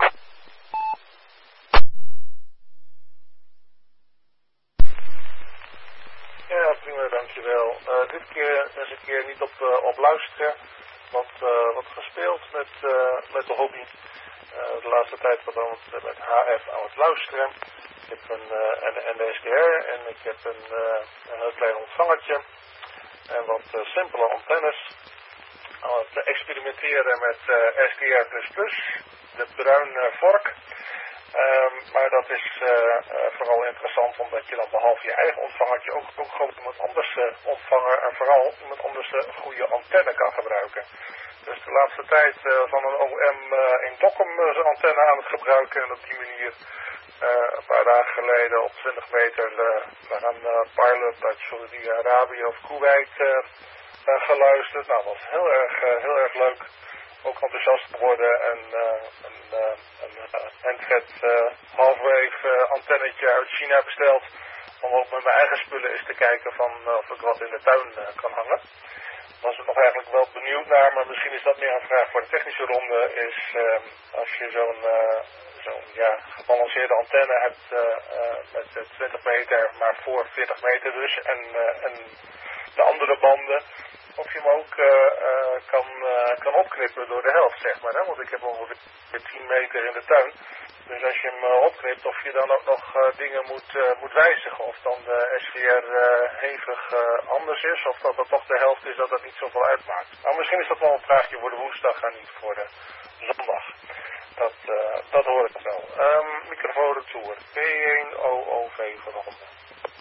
Ja, prima, dankjewel. Uh, dit keer eens een keer niet op, uh, op luisteren, want uh, wat gespeeld met, uh, met de hobby. Uh, de laatste tijd wat aan het, met H F aan het luisteren. Ik heb een, uh, een N S D R en ik heb een, uh, een heel klein ontvangertje en wat uh, simpele antennes. Aan het experimenteren met uh, S D R plus plus, de bruine vork. Um, maar dat is uh, uh, vooral interessant omdat je dan behalve je eigen ontvangertje ook, ook gewoon iemand anders uh, ontvanger en vooral iemand anders een uh, goede antenne kan gebruiken. Dus de laatste tijd uh, van een O M uh, in Dokkum uh, zijn antenne aan het gebruiken en op die manier uh, een paar dagen geleden op twintig meter uh, naar een uh, pilot uit Saudi-Arabië of Kuwait uh, uh, geluisterd. Nou, dat was heel erg, uh, heel erg leuk. Ook enthousiast geworden en uh, een, uh, een uh, N V uh, halfwave uh, antennetje uit China besteld. Om ook met mijn eigen spullen eens te kijken van uh, of ik wat in de tuin uh, kan hangen. Was ik nog eigenlijk wel benieuwd naar, maar misschien is dat meer een vraag voor de technische ronde. Is uh, als je zo'n uh, zo'n ja, gebalanceerde antenne hebt uh, uh, met uh, twintig meter, maar voor veertig meter dus. En, uh, en de andere banden. Of je hem ook uh, uh, kan, uh, kan opknippen door de helft, zeg maar. Hè? Want ik heb ongeveer tien meter in de tuin. Dus als je hem uh, opknipt, of je dan ook nog uh, dingen moet, uh, moet wijzigen. Of dan de S V R uh, hevig uh, anders is. Of dat het toch de helft is, dat dat niet zoveel uitmaakt. Nou, misschien is dat wel een vraagje voor de woensdag en niet voor de zondag. Dat, uh, dat hoor ik wel. Um, microfoon retour. P één O O V voor de ronde.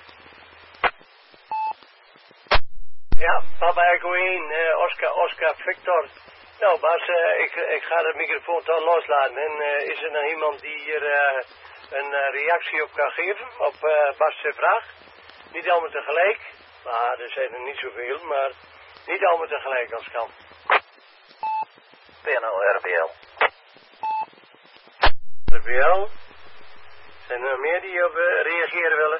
Ja, Papa Echo één, uh, Oscar, Oscar Victor. Nou Bas, uh, ik, ik ga de microfoon toch loslaten. En uh, is er nog iemand die hier uh, een uh, reactie op kan geven op uh, Bas' vraag? Niet allemaal tegelijk, maar er zijn er niet zoveel, maar niet allemaal tegelijk als kan.
P N L R B L.
R B L? Zijn er nog meer die op uh, reageren willen?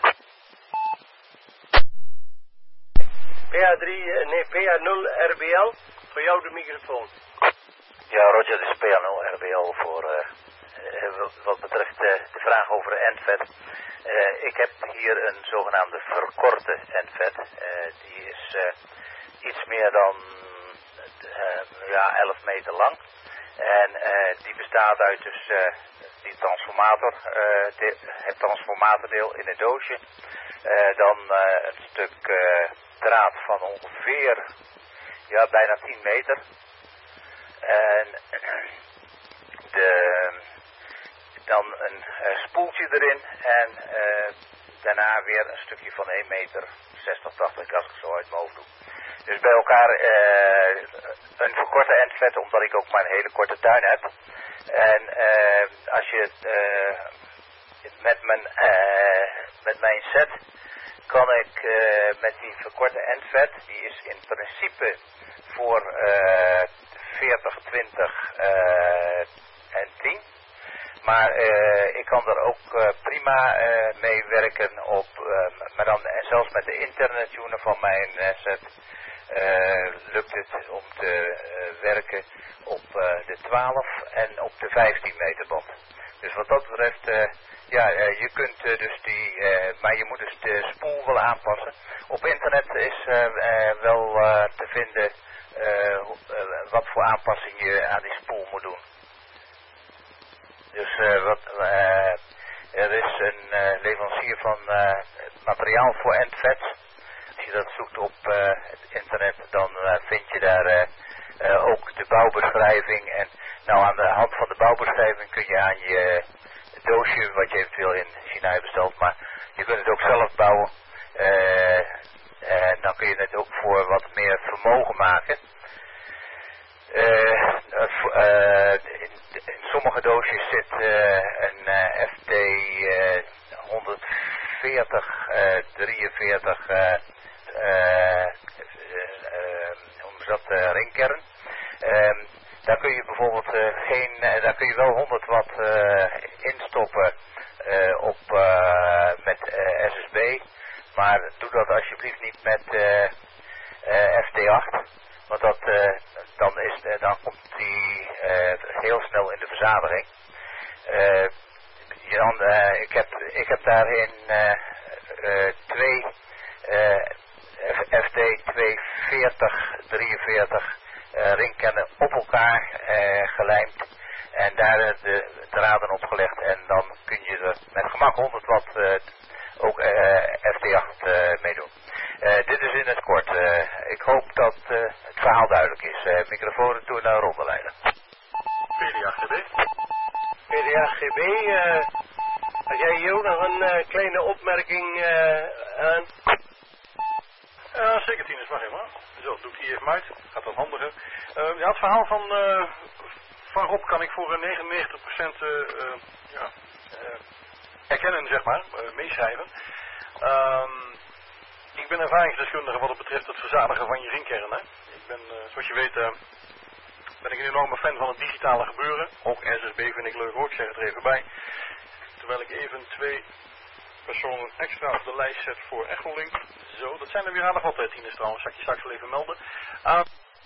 P A drie, nee, P A nul R B L, voor jou de microfoon.
Ja, Roger, dit is P A nul R B L voor uh, wat betreft uh, de vraag over N V E T. Uh, ik heb hier een zogenaamde verkorte N V E T. Uh, die is uh, iets meer dan uh, ja, elf meter lang. En uh, die bestaat uit dus uh, die transformator, uh, de, het transformatordeel in het doosje. Uh, dan uh, een stuk uh, draad van ongeveer ja, bijna tien meter. En de, dan een uh, spoel wielen erin en uh, daarna weer een stukje van één meter zestig, tachtig als ik zo uit mijn hoofd doe. Dus bij elkaar uh, een verkorte endvet, omdat ik ook maar een hele korte tuin heb. En uh, als je uh, met, mijn, uh, met mijn set kan ik uh, met die verkorte endvet, die is in principe voor uh, veertig, twintig uh, en tien. Maar uh, ik kan er ook uh, prima uh, mee werken op, uh, maar dan, en zelfs met de interne tuner van mijn uh, set uh, lukt het om te uh, werken op uh, de twaalf en op de vijftien meter band. Dus wat dat betreft, uh, ja, uh, je kunt uh, dus die, uh, maar je moet dus de spoel wel aanpassen. Op internet is uh, uh, wel uh, te vinden uh, uh, wat voor aanpassing je aan die spoel moet doen. Dus uh, wat, uh, er is een uh, leverancier van uh, materiaal voor endvet. Als je dat zoekt op uh, het internet, dan uh, vind je daar uh, uh, ook de bouwbeschrijving. En nou, aan de hand van de bouwbeschrijving kun je aan je doosje, wat je eventueel in China hebt besteld, maar je kunt het ook zelf bouwen. Uh, en dan kun je het ook voor wat meer vermogen maken. Uh, uh, in, in sommige doosjes zit uh, een uh, F T uh, honderdveertig, uh, drieënveertig, uh, uh, uh, hoe noem je dat, uh, ringkern. Uh, daar kun je bijvoorbeeld uh, geen, uh, daar kun je wel honderd watt uh, instoppen uh, op, uh, met uh, S S B, maar doe dat alsjeblieft niet met uh, uh, F T acht. Want dat, uh, dan, is, uh, dan komt die uh, heel snel in de verzadiging. Uh, dan, uh, ik, heb, ik heb daarin uh, uh, twee uh, F T tweehonderdveertig, drieënveertig uh, ringkernen op elkaar uh, gelijmd. En daar uh, de draden opgelegd. En dan kun je er met gemak honderd watt uh, ook uh, F T acht uh, mee doen. Uh, dit is in het kort. Uh, ik hoop dat uh, het verhaal duidelijk is. Uh, microfoon toe naar Rondeleider.
P D A G B.
P D A G B, uh, had jij hier ook nog een uh, kleine opmerking uh, aan?
Uh, zeker, Tinus, mag even. Zo, doe ik die even uit. Gaat wat handiger. Uh, ja, het verhaal van, uh, van Rob kan ik voor negenennegentig procent uh, uh, ja, uh, herkennen, zeg maar, uh, meeschrijven. Um, Ik ben ervaringsdeskundige wat het betreft het verzadigen van je ringkernen. Ik ben, uh, zoals je weet, uh, ben ik een enorme fan van het digitale gebeuren. Ook S S B vind ik leuk hoor, ik zeg het er even bij. Terwijl ik even twee personen extra op de lijst zet voor Echolink. Zo, dat zijn er weer aardig wat tieners trouwens, zal ik je straks wel even melden. Uh,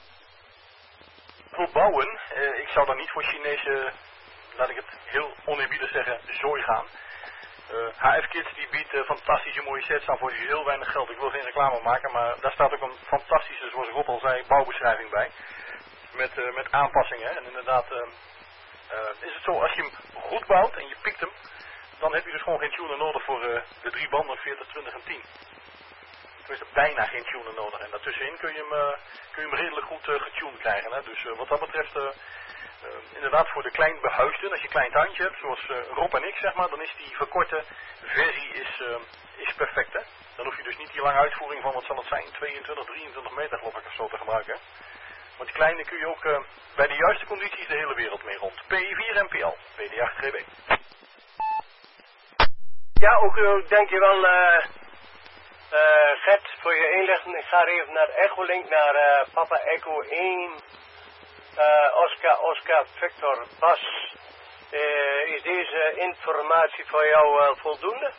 voor bouwen, uh, ik zou dan niet voor Chinese, laat ik het heel oneerbiedig zeggen, zooi gaan. Uh, H F Kids die biedt uh, fantastische mooie sets aan voor heel weinig geld. Ik wil geen reclame maken, maar daar staat ook een fantastische, zoals Rob al zei, bouwbeschrijving bij. Met, uh, met aanpassingen. En inderdaad uh, uh, is het zo, als je hem goed bouwt en je pikt hem, dan heb je dus gewoon geen tuner nodig voor uh, de drie banden veertig, twintig en tien. Tenminste, bijna geen tuner nodig. En daartussenin kun je hem, uh, kun je hem redelijk goed uh, getuned krijgen. Hè? Dus uh, wat dat betreft... Uh, Uh, inderdaad voor de klein behuisden, als je een klein tuintje hebt, zoals uh, Rob en ik zeg maar, dan is die verkorte versie is, uh, is perfect hè. Dan hoef je dus niet die lange uitvoering van, wat zal het zijn, tweeëntwintig, drieëntwintig meter geloof ik of zo te gebruiken. Want die kleine kun je ook uh, bij de juiste condities de hele wereld mee rond. P I vier M P L, P D A G B.
Ja, ook uh, dankjewel uh, uh, Gert voor je inlichting. Ik ga even naar Echolink, naar uh, Papa Echo één. Uh, Oscar, Oscar, Victor, Bas, uh, is deze informatie voor jou uh, voldoende?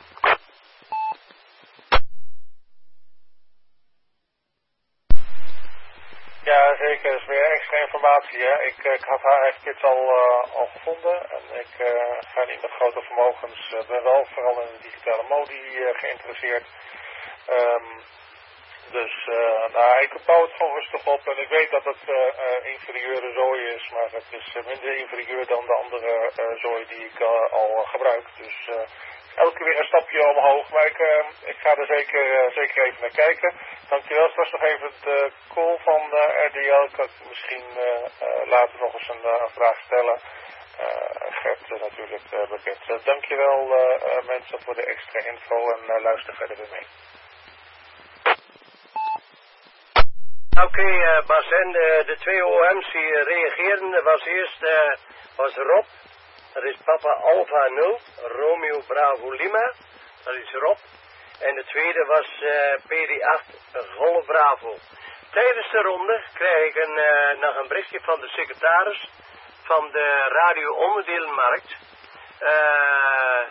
Ja, zeker. Dat is weer extra informatie. Hè. Ik, ik had H F Kids al, uh, al gevonden en ik uh, ga niet met grote vermogens. Ik uh, ben wel vooral in de digitale modi uh, geïnteresseerd. Um, Dus uh, nou, ik bouw het gewoon rustig op en ik weet dat het uh, uh, inferieure zooi is, maar het is uh, minder inferieur dan de andere uh, zooi die ik uh, al uh, gebruik. Dus uh, elke keer weer een stapje omhoog, maar ik, uh, ik ga er zeker, uh, zeker even naar kijken. Dankjewel, straks nog even de call van uh, R D L. Ik kan misschien uh, uh, later nog eens een, uh, een vraag stellen. Gert natuurlijk bekend. Uh, dankjewel uh, uh, mensen voor de extra info en uh, luister verder weer mee.
Oké, okay, uh, Bas, en de, de twee O M's die uh, reageerden, dat was eerst uh, was Rob, dat is Papa Alpha nul, Romeo Bravo Lima, dat is Rob. En de tweede was uh, P D acht, Golf Bravo. Tijdens de ronde krijg ik een, uh, nog een berichtje van de secretaris van de radio-onderdelenmarkt. Uh,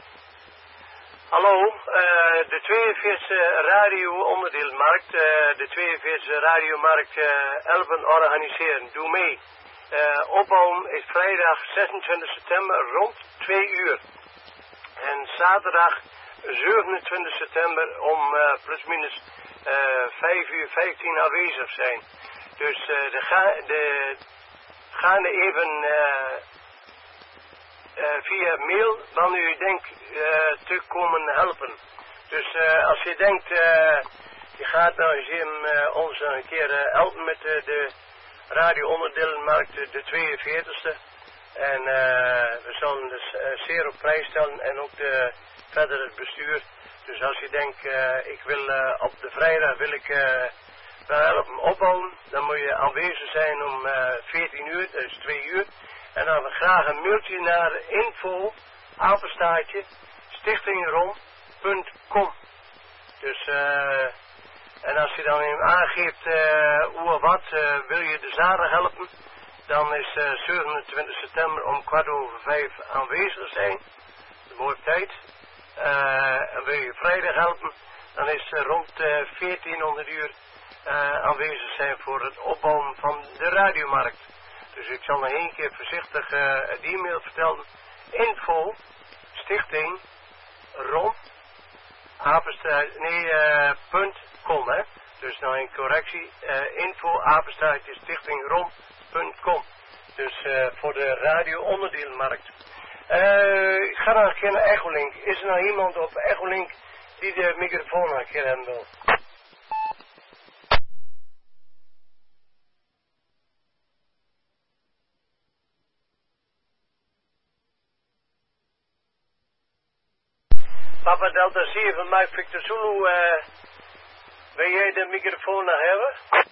hallo, uh, de tweeënveertigste radio-onderdelenmarkt, uh, de tweeënveertigste radiomarkt uh, Elben organiseren. Doe mee. Uh, opbouwen is vrijdag zesentwintig september rond twee uur. En zaterdag zevenentwintig september om uh, plusminus uh, vijf uur vijftien aanwezig zijn. Dus uh, de, ga, de gaan even uh, uh, via mail wanneer u denkt uh, te komen helpen. Dus uh, als je denkt, uh, je gaat nou Jim uh, ons een keer uh, helpen met uh, de radio-onderdelenmarkt, de, de tweeënveertigste. En uh, we zullen dus uh, zeer op prijs stellen en ook de, verder het bestuur. Dus als je denkt, uh, ik wil uh, op de vrijdag wil ik uh, wel helpen opbouwen, dan moet je aanwezig zijn om uh, veertien uur, dat is twee uur. En dan we graag een mailtje naar info, apenstaartje, stichtingrom punt com. Dus, uh, en als je dan even aangeeft uh, hoe of wat, uh, wil je de zaterdag helpen, dan is uh, zevenentwintig september om kwart over vijf aanwezig zijn. De mooie tijd. Uh, en wil je vrijdag helpen, dan is uh, rond uh, veertienhonderd uur uh, aanwezig zijn voor het opbouwen van de radiomarkt. Dus ik zal nog één keer voorzichtig uh, het e-mail vertellen. Info, stichting, rom, apenstaartje, nee, uh, punt com, hè. Dus nou een correctie, uh, info, apenstaartje, stichting, rom, punt com. Dus uh, voor de radio-onderdeelmarkt. Uh, ik ga nog een keer naar Echolink. Is er nou iemand op Echolink die de microfoon nog een keer hebben wil? Papa Delta zeven, Mike Victor Zulu, uh, wil jij de microfoon nog hebben?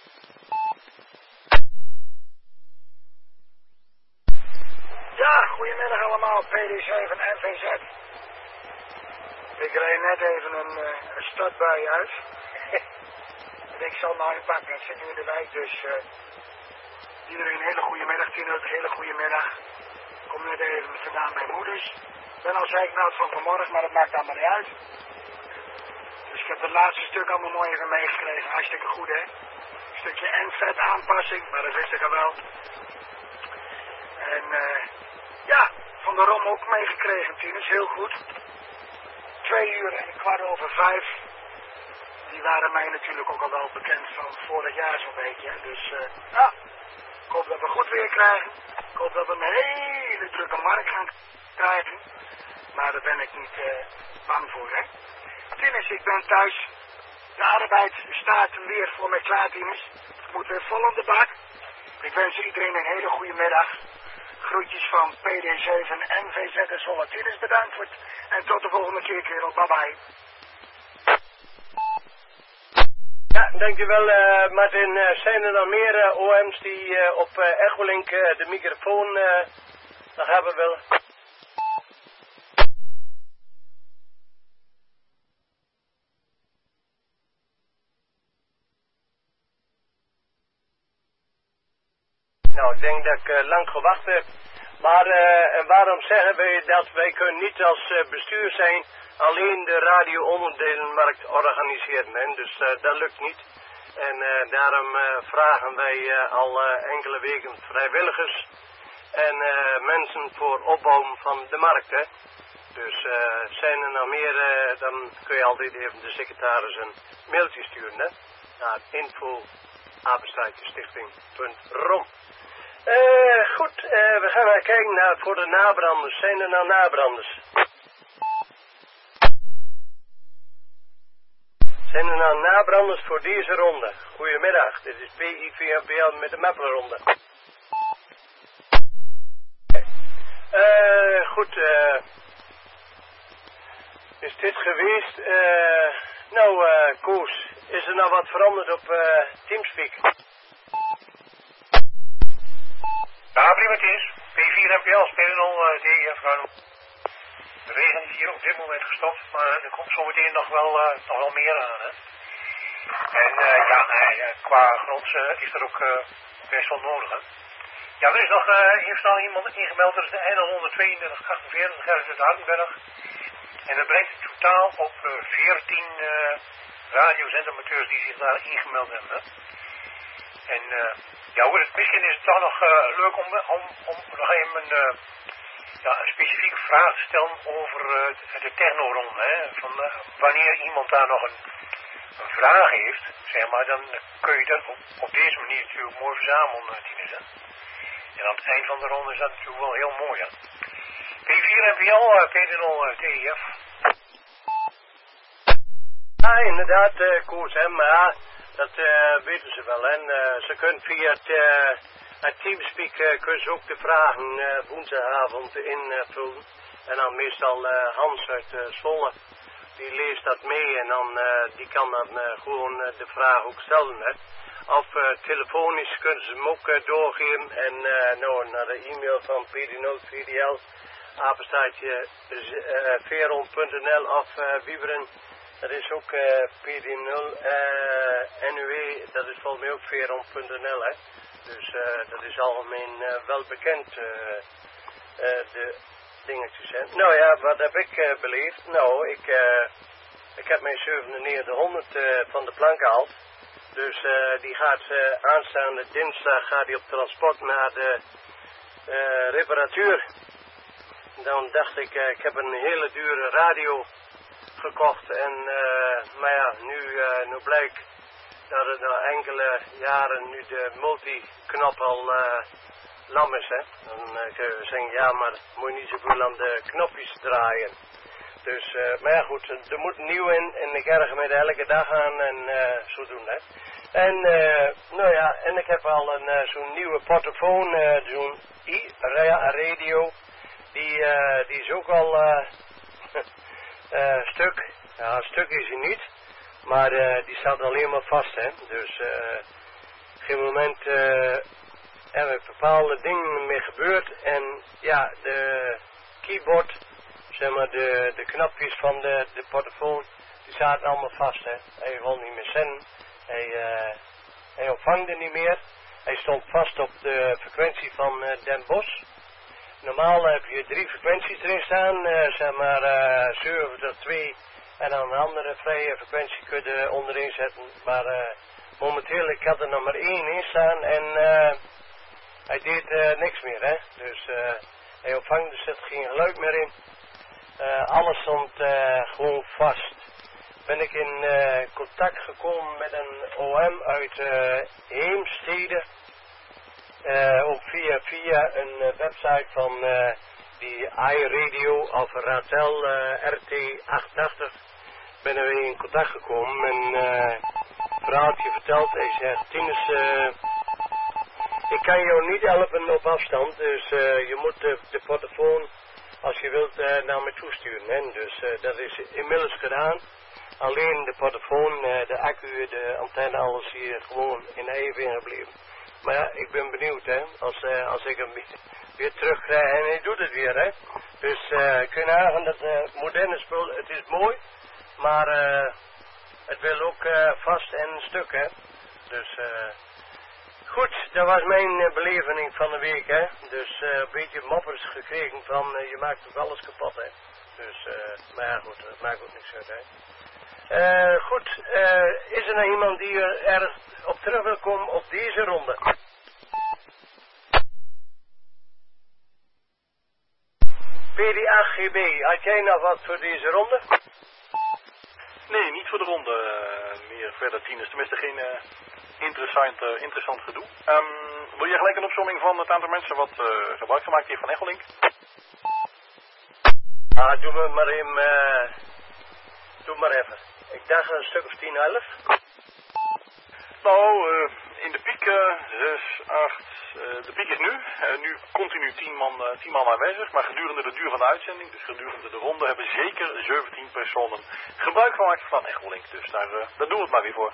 Ja, goedemiddag allemaal, P D zeven N V Z. Ik reed net even een, uh, een stadbui uit. En ik zal nou inpakken, het zit nu in de wijk, dus uh, iedereen een hele goede middag, Tino, een hele goede middag. Ik kom net even vandaan bij moeders. Ik ben al zeiknoud van vanmorgen, maar dat maakt allemaal niet uit. Dus ik heb het laatste stuk allemaal mooi even meegekregen, hartstikke goed hè. Een stukje N V Z aanpassing, maar dat wist ik al wel. En uh, ja, van de Rom ook meegekregen, Tinus, heel goed. Twee uur en kwart over vijf. Die waren mij natuurlijk ook al wel bekend van vorig jaar zo'n beetje. Dus uh, ja, ik hoop dat we goed weer krijgen. Ik hoop dat we een hele drukke markt gaan krijgen. Maar daar ben ik niet uh, bang voor, hè. Tinus, ik ben thuis. De arbeid staat weer voor mij klaar, Tinus. Ik moet weer vol op de bak. Ik wens iedereen een hele goede middag. Groetjes van P D zeven N V Z en Zwolle. Tinus, bedankt voor het. En tot de volgende keer, kerel. Bye bye.
Ja, dankjewel uh, Martin. Uh, zijn er nog meer uh, O M's die uh, op uh, Echolink uh, de microfoon uh, nog hebben willen? Nou, ik denk dat ik uh, lang gewacht heb. Maar uh, en waarom zeggen wij dat wij kunnen niet als uh, bestuur zijn alleen de radio-onderdelenmarkt organiseren. Hè? Dus uh, dat lukt niet. En uh, daarom uh, vragen wij uh, al uh, enkele weken vrijwilligers en uh, mensen voor opbouwen van de markt. Hè? Dus uh, zijn er nog meer, uh, dan kun je altijd even de secretaris een mailtje sturen. Hè? Naar info apenstaartje stichting punt rom. Uh, goed, uh, we gaan naar kijken naar voor de nabranders. Zijn er nou nabranders? Zijn er nou nabranders voor deze ronde? Goedemiddag, dit is P I V N P L met de Mapperonde. geweest. Uh, nou, uh, Koos, is er nou wat veranderd op uh, Teamspeak?
Ja, prima het is. P vier M P L spelen al uh, D F ruim. De regen is hier op dit moment gestopt, maar er komt zometeen nog wel, uh, nog wel meer aan. Hè? En uh, ja, uh, qua gronds uh, is er ook uh, best wel nodig. Hè? Ja, er is nog uh, hier snel iemand ingemeld, dat is de N L honderdtweeëndertig achtenveertig ergens uit Hardenberg. En dat brengt het totaal op uh, veertien uh, radiozendamateurs die zich daar ingemeld hebben. Hè? En uh, ja, hoor, het, misschien is het toch nog uh, leuk om, om, om nog even een, uh, ja, een specifieke vraag te stellen over uh, de technoronde. Hè? Van uh, wanneer iemand daar nog een, een vraag heeft, zeg maar, dan kun je dat op, op deze manier natuurlijk mooi verzamelen, uh, Tinus, hè? En aan het eind van de ronde is dat natuurlijk wel heel mooi, hè? P vier M P L, uh, P nul T I F.
Ja, inderdaad, uh, Koos, hè, maar dat uh, weten ze wel. En uh, ze kunnen via het, uh, het Teamspeak uh, kunnen ze ook de vragen uh, woensdagavond invullen. Uh, en dan meestal uh, Hans uit uh, Zwolle, die leest dat mee en dan uh, die kan dan uh, gewoon uh, de vraag ook stellen. Hè. Of uh, telefonisch kunnen ze hem ook uh, doorgeven en uh, nou, naar de e-mail van P D nul V D L, apenstaartje uh, veron punt n l of uh, Wieberen. Dat is ook uh, P D nul uh, N U E, dat is volgens mij ook veron punt n l, hè. Dus uh, dat is algemeen uh, wel bekend, uh, uh, de dingetjes, hè. Nou ja, wat heb ik uh, beleefd? Nou, ik, uh, ik heb mijn zevenennegentighonderd uh, van de plank gehaald. Dus uh, die gaat uh, aanstaande dinsdag gaat die op transport naar de uh, reparatuur. Dan dacht ik, uh, ik heb een hele dure radio gekocht en uh, maar ja, nu, uh, nu blijkt dat het al enkele jaren nu de multi-knop al uh, lam is, hè. Dan uh, kun je zeggen, ja, maar moet je niet zoveel aan de knopjes draaien. Dus, uh, maar ja goed, er moet nieuw in en ik erger me er elke dag aan en uh, zo doen, hè. En, uh, nou ja, en ik heb al een uh, zo'n nieuwe portofoon, uh, zo'n i-radio, die, uh, die is ook al uh, uh, stuk. Ja, stuk is hij niet, maar uh, die staat alleen maar vast, hè. Dus, uh, op een gegeven moment uh, hebben er bepaalde dingen mee gebeurd en ja, de keyboard, zeg maar, de, de knopjes van de, de portofoon, die zaten allemaal vast, hè. Hij wil niet meer zenden, hij, uh, hij ontvangde niet meer. Hij stond vast op de frequentie van uh, Den Bosch. Normaal heb je drie frequenties erin staan, uh, zeg maar uh, zeven tot twee en dan een andere vrije frequentie kun je onderin zetten. Maar uh, momenteel, ik had er nog maar één in staan en uh, hij deed uh, niks meer, hè. Dus uh, hij ontvangde, er zit geen geluid meer in. Uh, alles stond uh, gewoon vast. Ben ik in uh, contact gekomen met een O M uit uh, Heemstede. Uh, ook via, via een uh, website van uh, die iRadio of Ratel uh, R T achtentachtig. Ben we in contact gekomen en uh, een verhaaltje verteld. Hij zegt, Tinus, uh, ik kan jou niet helpen op afstand, dus uh, je moet de, de portofoon, als je wilt, uh, naar me toesturen. Hè? Dus uh, dat is inmiddels gedaan. Alleen de portofoon, uh, de accu, de antenne, alles hier gewoon in Eiving gebleven. Maar ja, ik ben benieuwd, hè, als, uh, als ik hem weer terugkrijg en hij doet het weer, hè. Dus uh, kun je nagaan dat uh, moderne spul, het is mooi, maar uh, het wil ook uh, vast en stuk, hè. Dus uh, goed, dat was mijn uh, beleving van de week, hè. Dus uh, een beetje moppers gekregen van uh, je maakt toch alles kapot, hè. Dus, uh, maar ja goed, dat maakt ook niks uit, hè. Uh, goed, uh, is er nou iemand die er erg op terug wil komen op deze ronde? P D acht G B, had jij nog wat voor deze ronde?
Nee, niet voor de ronde, uh, meer verder Tinus. Tenminste geen uh, interessant, uh, interessant gedoe. Um, wil je gelijk een opzomming van het aantal mensen wat uh, gebruik gemaakt heeft van Echolink?
Ah, doe me maar even, uh, doe maar even. Ik dacht een stuk of tien, elf.
Nou, uh, in de piek, zes, acht, de piek is nu. Uh, nu continu tien man, uh, tien man aanwezig, maar gedurende de duur van de uitzending, dus gedurende de ronde, hebben zeker zeventien personen gebruik gemaakt van Echolink. Dus daar, uh, daar doen we het maar weer voor.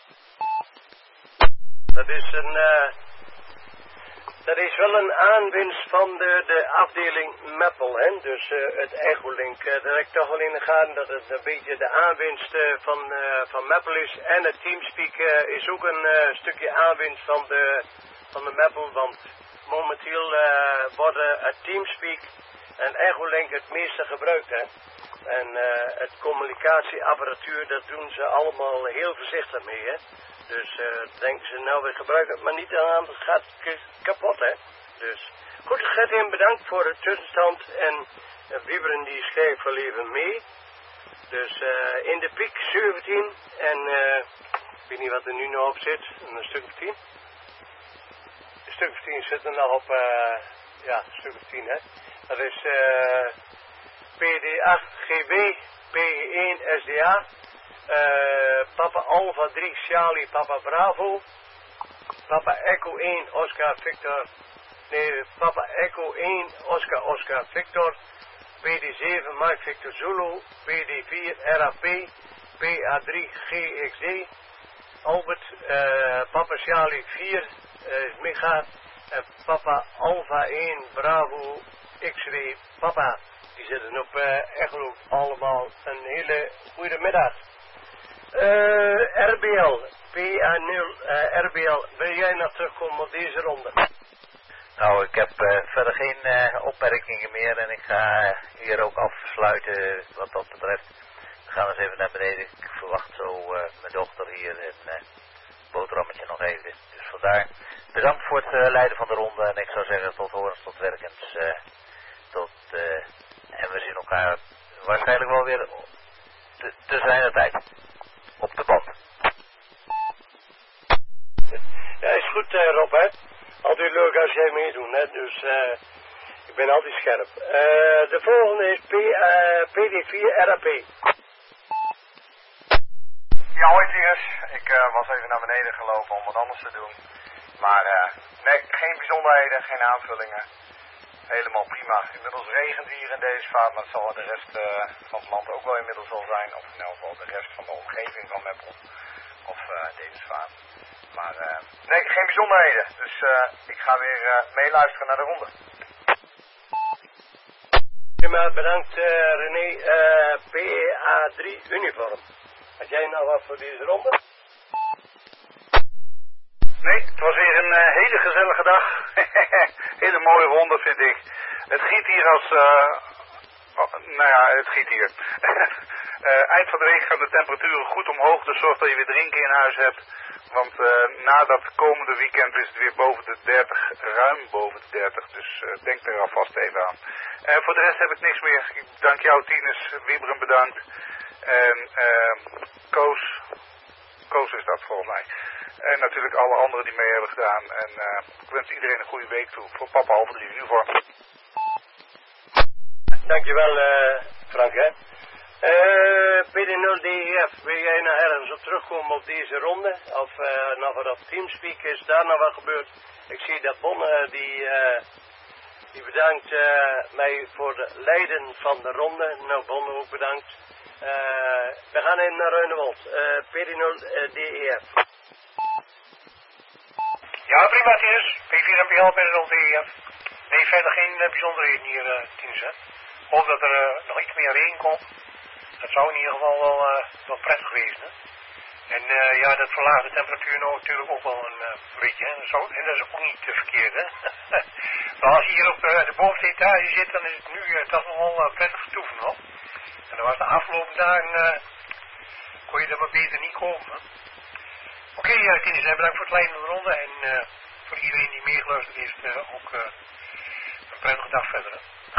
Dat is een... Uh... Dat is wel een aanwinst van de, de afdeling Meppel, hè? Dus uh, het Echolink. Uh, daar heb ik toch wel in de gaten dat het een beetje de aanwinst uh, van, uh, van Meppel is. En het Teamspeak uh, is ook een uh, stukje aanwinst van de, van de Meppel. Want momenteel uh, worden het Teamspeak en Echolink het meeste gebruikt, hè? En uh, het communicatieapparatuur, dat doen ze allemaal heel voorzichtig mee, hè? Dus uh, denken ze, nou we gebruiken het maar niet aan, het gaat kapot, hè. Dus goed, Gertien, bedankt voor de tussenstand. En uh, Wieberen die schrijft wel even mee. Dus uh, in de piek zeventien. En uh, ik weet niet wat er nu nog op zit. Een stuk of tien. Een stuk of tien zit er nog op, uh, ja, een stuk of tien, hè. Dat is uh, P D acht G B, P G één S D A. Uh, Papa Alpha drie Charlie Papa Bravo, Papa Echo één Oscar Victor, nee, Papa Echo één Oscar Oscar Victor, P D zeven Mike Victor Zulu, P D vier R A P, P A drie G X D, Albert, uh, Papa Charlie vier uh, Mega, en Papa Alpha één Bravo X W Papa. Die zitten op uh, Echelo. Allemaal een hele goede middag. Uh, R B L, P A nul, uh, R B L, wil jij nog terugkomen op deze ronde?
Nou, ik heb uh, verder geen uh, opmerkingen meer en ik ga hier ook afsluiten wat dat betreft. We gaan eens even naar beneden. Ik verwacht zo uh, mijn dochter hier en uh, boterhammetje nog even. Dus vandaar bedankt voor het uh, leiden van de ronde en ik zou zeggen tot horens, tot werkens, uh, tot, uh, en we zien elkaar waarschijnlijk wel weer te, te zijner tijd. Op de band.
Ja, is goed uh, Rob, hè. Altijd leuk als jij meedoet, hè. Dus uh, ik ben altijd scherp. Uh, de volgende is P, uh, P D vier R A P.
Ja, hoi Tinus. Ik uh, was even naar beneden gelopen om wat anders te doen. Maar uh, nee, geen bijzonderheden, geen aanvullingen. Helemaal prima. Inmiddels regent hier in deze vaart, maar het zal de rest uh, van het land ook wel inmiddels al zijn. Of in elk geval de rest van de omgeving van Meppel. Of uh, deze vaart. Maar uh, nee, geen bijzonderheden. Dus uh, ik ga weer uh, meeluisteren naar de ronde.
Prima, bedankt uh, René. Uh, P A drie uniform. Had jij nou wat voor deze ronde?
Nee, het was weer een uh, hele gezellige dag. Hele mooie ronde vind ik. Het giet hier als... Uh, oh, nou ja, het giet hier. uh, eind van de week gaan de temperaturen goed omhoog, dus zorg dat je weer drinken in huis hebt. Want uh, na dat komende weekend is het weer boven de dertig, ruim boven de dertig. Dus uh, denk er alvast even aan. En uh, voor de rest heb ik niks meer. Ik dank jou Tinus, Wieberen bedankt. En uh, Koos, Koos is dat volgens mij. En natuurlijk alle anderen die mee hebben gedaan. En uh, ik wens iedereen een goede week toe. Voor Papa Alpha drie uniform.
Dankjewel uh, Frank, hè. Uh, P D nul D E F, wil jij nou ergens op terugkomen op deze ronde? Of uh, nou wat op Teamspeak is daar nou wat gebeurd? Ik zie dat Bonne die, uh, die bedankt uh, mij voor het leiden van de ronde. Nou Bonne ook bedankt. Uh, we gaan even naar Ruinewold. Uh, P D nul D E F.
Ja, prima, Tinus. P vier M P L, P D nul D E F. Nee, verder geen uh, bijzonderheden hier, uh, Tinus, hè. Ik hoop dat er uh, nog iets meer regen komt. Dat zou in ieder geval wel, uh, wel prettig wezen, hè. En uh, ja, dat verlaagt de temperatuur nou natuurlijk ook wel een uh, beetje, hè. Dat zou, en dat is ook niet te verkeerd, hè. Maar als je hier op uh, de bovenste etage zit, dan is het nu uh, toch nog wel uh, prettig vertoeven, hoor. En dan was de afgelopen dagen, uh, kon je er maar beter niet komen, hè. Oké, okay, uh, Tinus, bedankt voor het leiden van de ronde. En uh, voor iedereen die meegeluisterd heeft, uh, ook uh, een prettige dag verder, hè.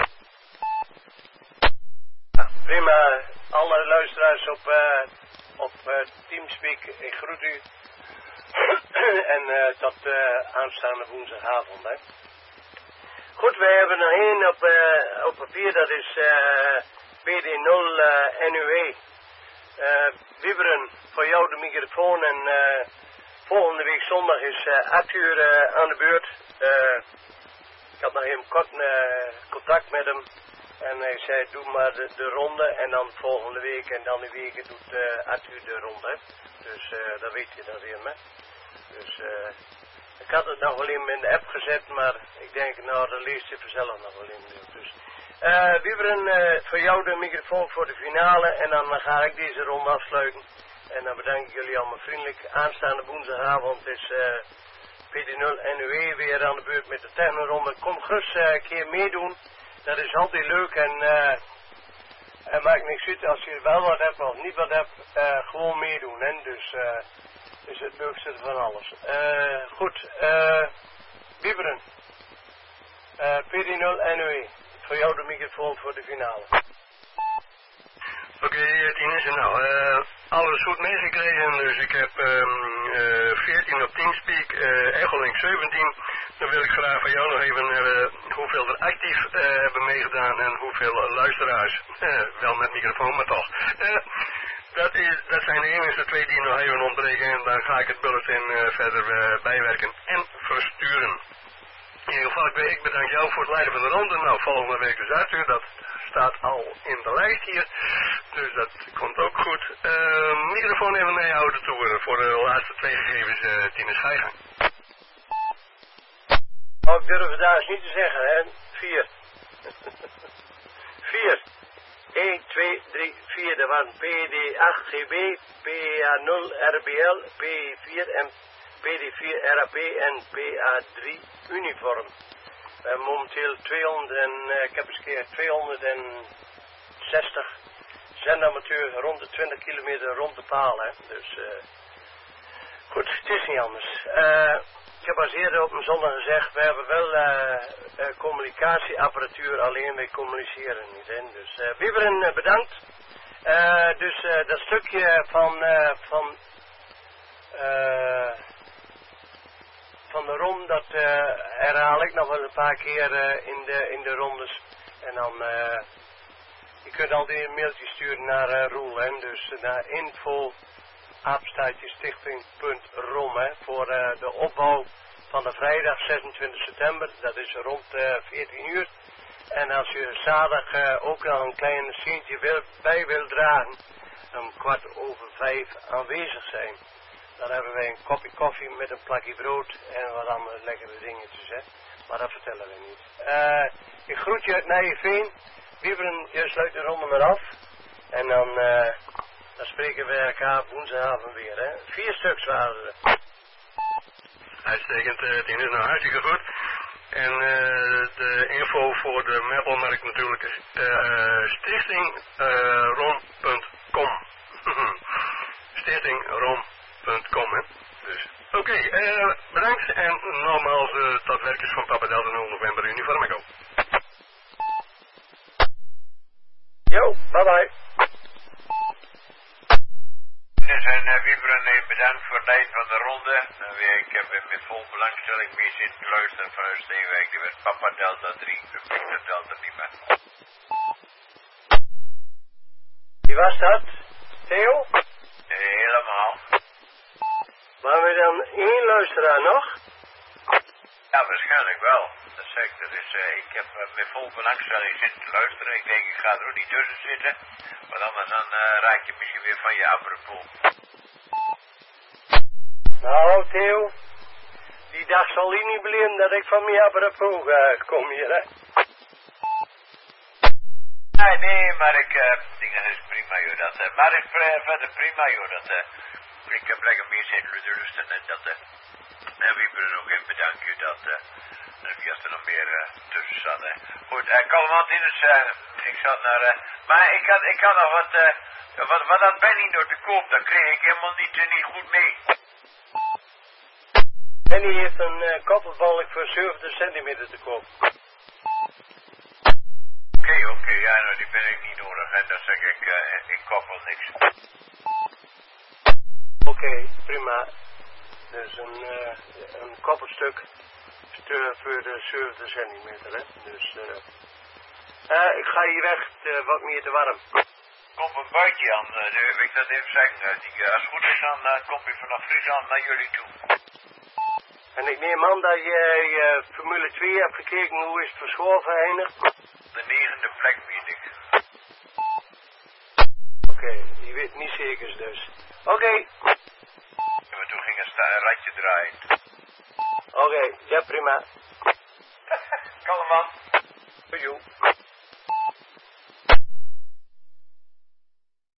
Prima, alle luisteraars op, uh, op uh, Teamspeak, ik groet u. en uh, tot uh, aanstaande woensdagavond, hè. Goed, we hebben er één op, uh, op papier, dat is uh, P D nul uh, N U E. Uh, Wieberen, voor jou de microfoon en uh, volgende week zondag is uh, acht uur uh, aan de beurt. Uh, ik had nog even kort uh, contact met hem. En hij zei, doe maar de, de ronde en dan volgende week en dan die weken doet uh, acht uur de ronde. Dus uh, dat weet je dan weer, hè. Dus uh, ik had het nog wel in mijn app gezet, maar ik denk, nou, dat leest je vanzelf nog wel in. Dus, uh, Wieberen, uh, voor jou de microfoon voor de finale en dan uh, ga ik deze ronde afsluiten. En dan bedank ik jullie allemaal vriendelijk. Aanstaande woensdagavond is uh, P D nul N U E weer aan de beurt met de technoronde. Kom gerust uh, een keer meedoen. Dat is altijd leuk en uh, het maakt niks uit als je wel wat hebt of niet wat hebt, uh, gewoon meedoen. Hè? Dus uh, is het leukste van alles. Uh, goed, uh, Wieberen, uh, P D nul N U E, voor jou de microfoon voor de finale.
Oké, okay, Tinus, nou, uh, alles goed meegekregen, dus ik heb um, uh, veertien op Teamspeak, uh, Echolink zeventien. Dan wil ik graag van jou nog even uh, hoeveel er actief uh, hebben meegedaan en hoeveel uh, luisteraars. Uh, wel met microfoon, maar toch. Uh, dat, is, dat zijn de enige twee die nog even ontbreken en dan ga ik het bulletin uh, verder uh, bijwerken en versturen. In ieder geval, ik, ik bedank jou voor het leiden van de ronde. Nou, volgende week dus Arthur, dat staat al in de lijst hier. Dus dat komt ook goed. Uh, microfoon even naar jou toe uh, voor de laatste twee gegevens, uh, Tinus, ga je gang.
Oh, ik durf het daar eens niet te zeggen, hè. Vier. Vier. één, twee, drie, vier. Dat waren P D acht G B, P A nul R B L, P vier en P D vier R A P en P A drie uniform. We hebben momenteel tweehonderd en, uh, ik heb eens een keer tweehonderdzestig zendamateurs rond de twintig kilometer rond de paal, hè. Dus, uh, goed, het is niet anders. Uh, ik heb al eerder op een zondag gezegd, we hebben wel uh, uh, communicatieapparatuur, alleen wij communiceren niet, hè. Dus, uh, Wieberen, uh, bedankt. Uh, dus, uh, dat stukje van, uh, van, uh, van de ronde, dat uh, herhaal ik nog wel een paar keer uh, in, de, in de rondes. En dan, uh, je kunt altijd een mailtje sturen naar uh, Roel, hè. Dus uh, naar info apenstaartje stichting punt rom, hè, voor uh, de opbouw van de vrijdag zesentwintig september. Dat is rond uh, veertien uur. En als je zaterdag uh, ook nog een klein centje wil, bij wil dragen, om kwart over vijf aanwezig zijn. Dan hebben wij een kopje koffie met een plakje brood en wat andere lekkere dingetjes, hè. Maar dat vertellen we niet. Uh, ik groet je uit Nijeveen. Wieberen, je sluit de ronde maar af. En dan, uh, dan spreken we elkaar woensdagavond weer, hè. Vier stuks waren er.
Uitstekend, uh, Tinus, nou hartstikke goed. En uh, de info voor de Meppelmarkt natuurlijk is uh, stichting rom punt com. stichting rom punt com, hè. Dus, oké, okay, uh, bedankt en nogmaals uh, tot werkers van Papa Delta nul november uniform, go.
Yo, bye bye.
Dus en uh, Wieberen, uh, bedankt voor het leiden van de ronde. Uh, ik heb uh, met vol belangstelling mee zitten luisteren vanuit Steenwijk. Die werd Papa Delta drie, Victor Delta Lima.
Wie was dat? Theo?
Uh, helemaal.
Maar we dan één luisteraar nog?
Ja, waarschijnlijk wel. Dat zeg ik. Dat is, uh, ik heb uh, met vol belangstelling zitten te luisteren. Ik denk, ik ga er ook niet tussen zitten. Want anders dan uh, raak je misschien weer van je apropos.
Nou, Theo. Die dag zal hij niet beleven dat ik van mijn apropos uh, kom hier, hè.
Nee, nee, maar ik... Uh, dingen is prima, joh. Dat, uh, maar ik uh, verder prima, joh. Dat, uh, ik heb lekker meer zitten lusten en dat... Uh, en wie wil er ook in bedanken dat... Uh, wie als er nog meer uh, tussen zat, hè. Goed, uh, Kalmantinus, uh, ik zat naar... Uh, maar ik had, ik had nog wat... Uh, wat, wat had Benny nog te koop? Dat kreeg ik helemaal niet, uh, niet goed mee.
Benny heeft een uh, koppelbalk voor zeventig centimeter te koop.
Oké, okay, oké, okay, ja, nou die ben ik niet nodig en dan zeg ik, uh, ik koppel niks.
Oké, okay, prima. Dus een, uh, een koppelstuk voor de zeventig centimeter, hè. Dus, uh, uh, ik ga hier weg, uh, wat meer te warm.
komt een buitje aan, uh, wil ik dat even zeggen. Uh, die, uh, als het goed is, dan uh, komt hij vanaf Friesland naar jullie toe.
En ik neem aan dat je uh, Formule twee hebt gekeken, hoe is het verschoven, Heiner?
De negende plek, weet ik.
Oké, okay, je weet niet zeker dus. Oké. Okay.
Ja, maar toen ging een, sta- een ratje draaien.
Oké, okay, ja prima.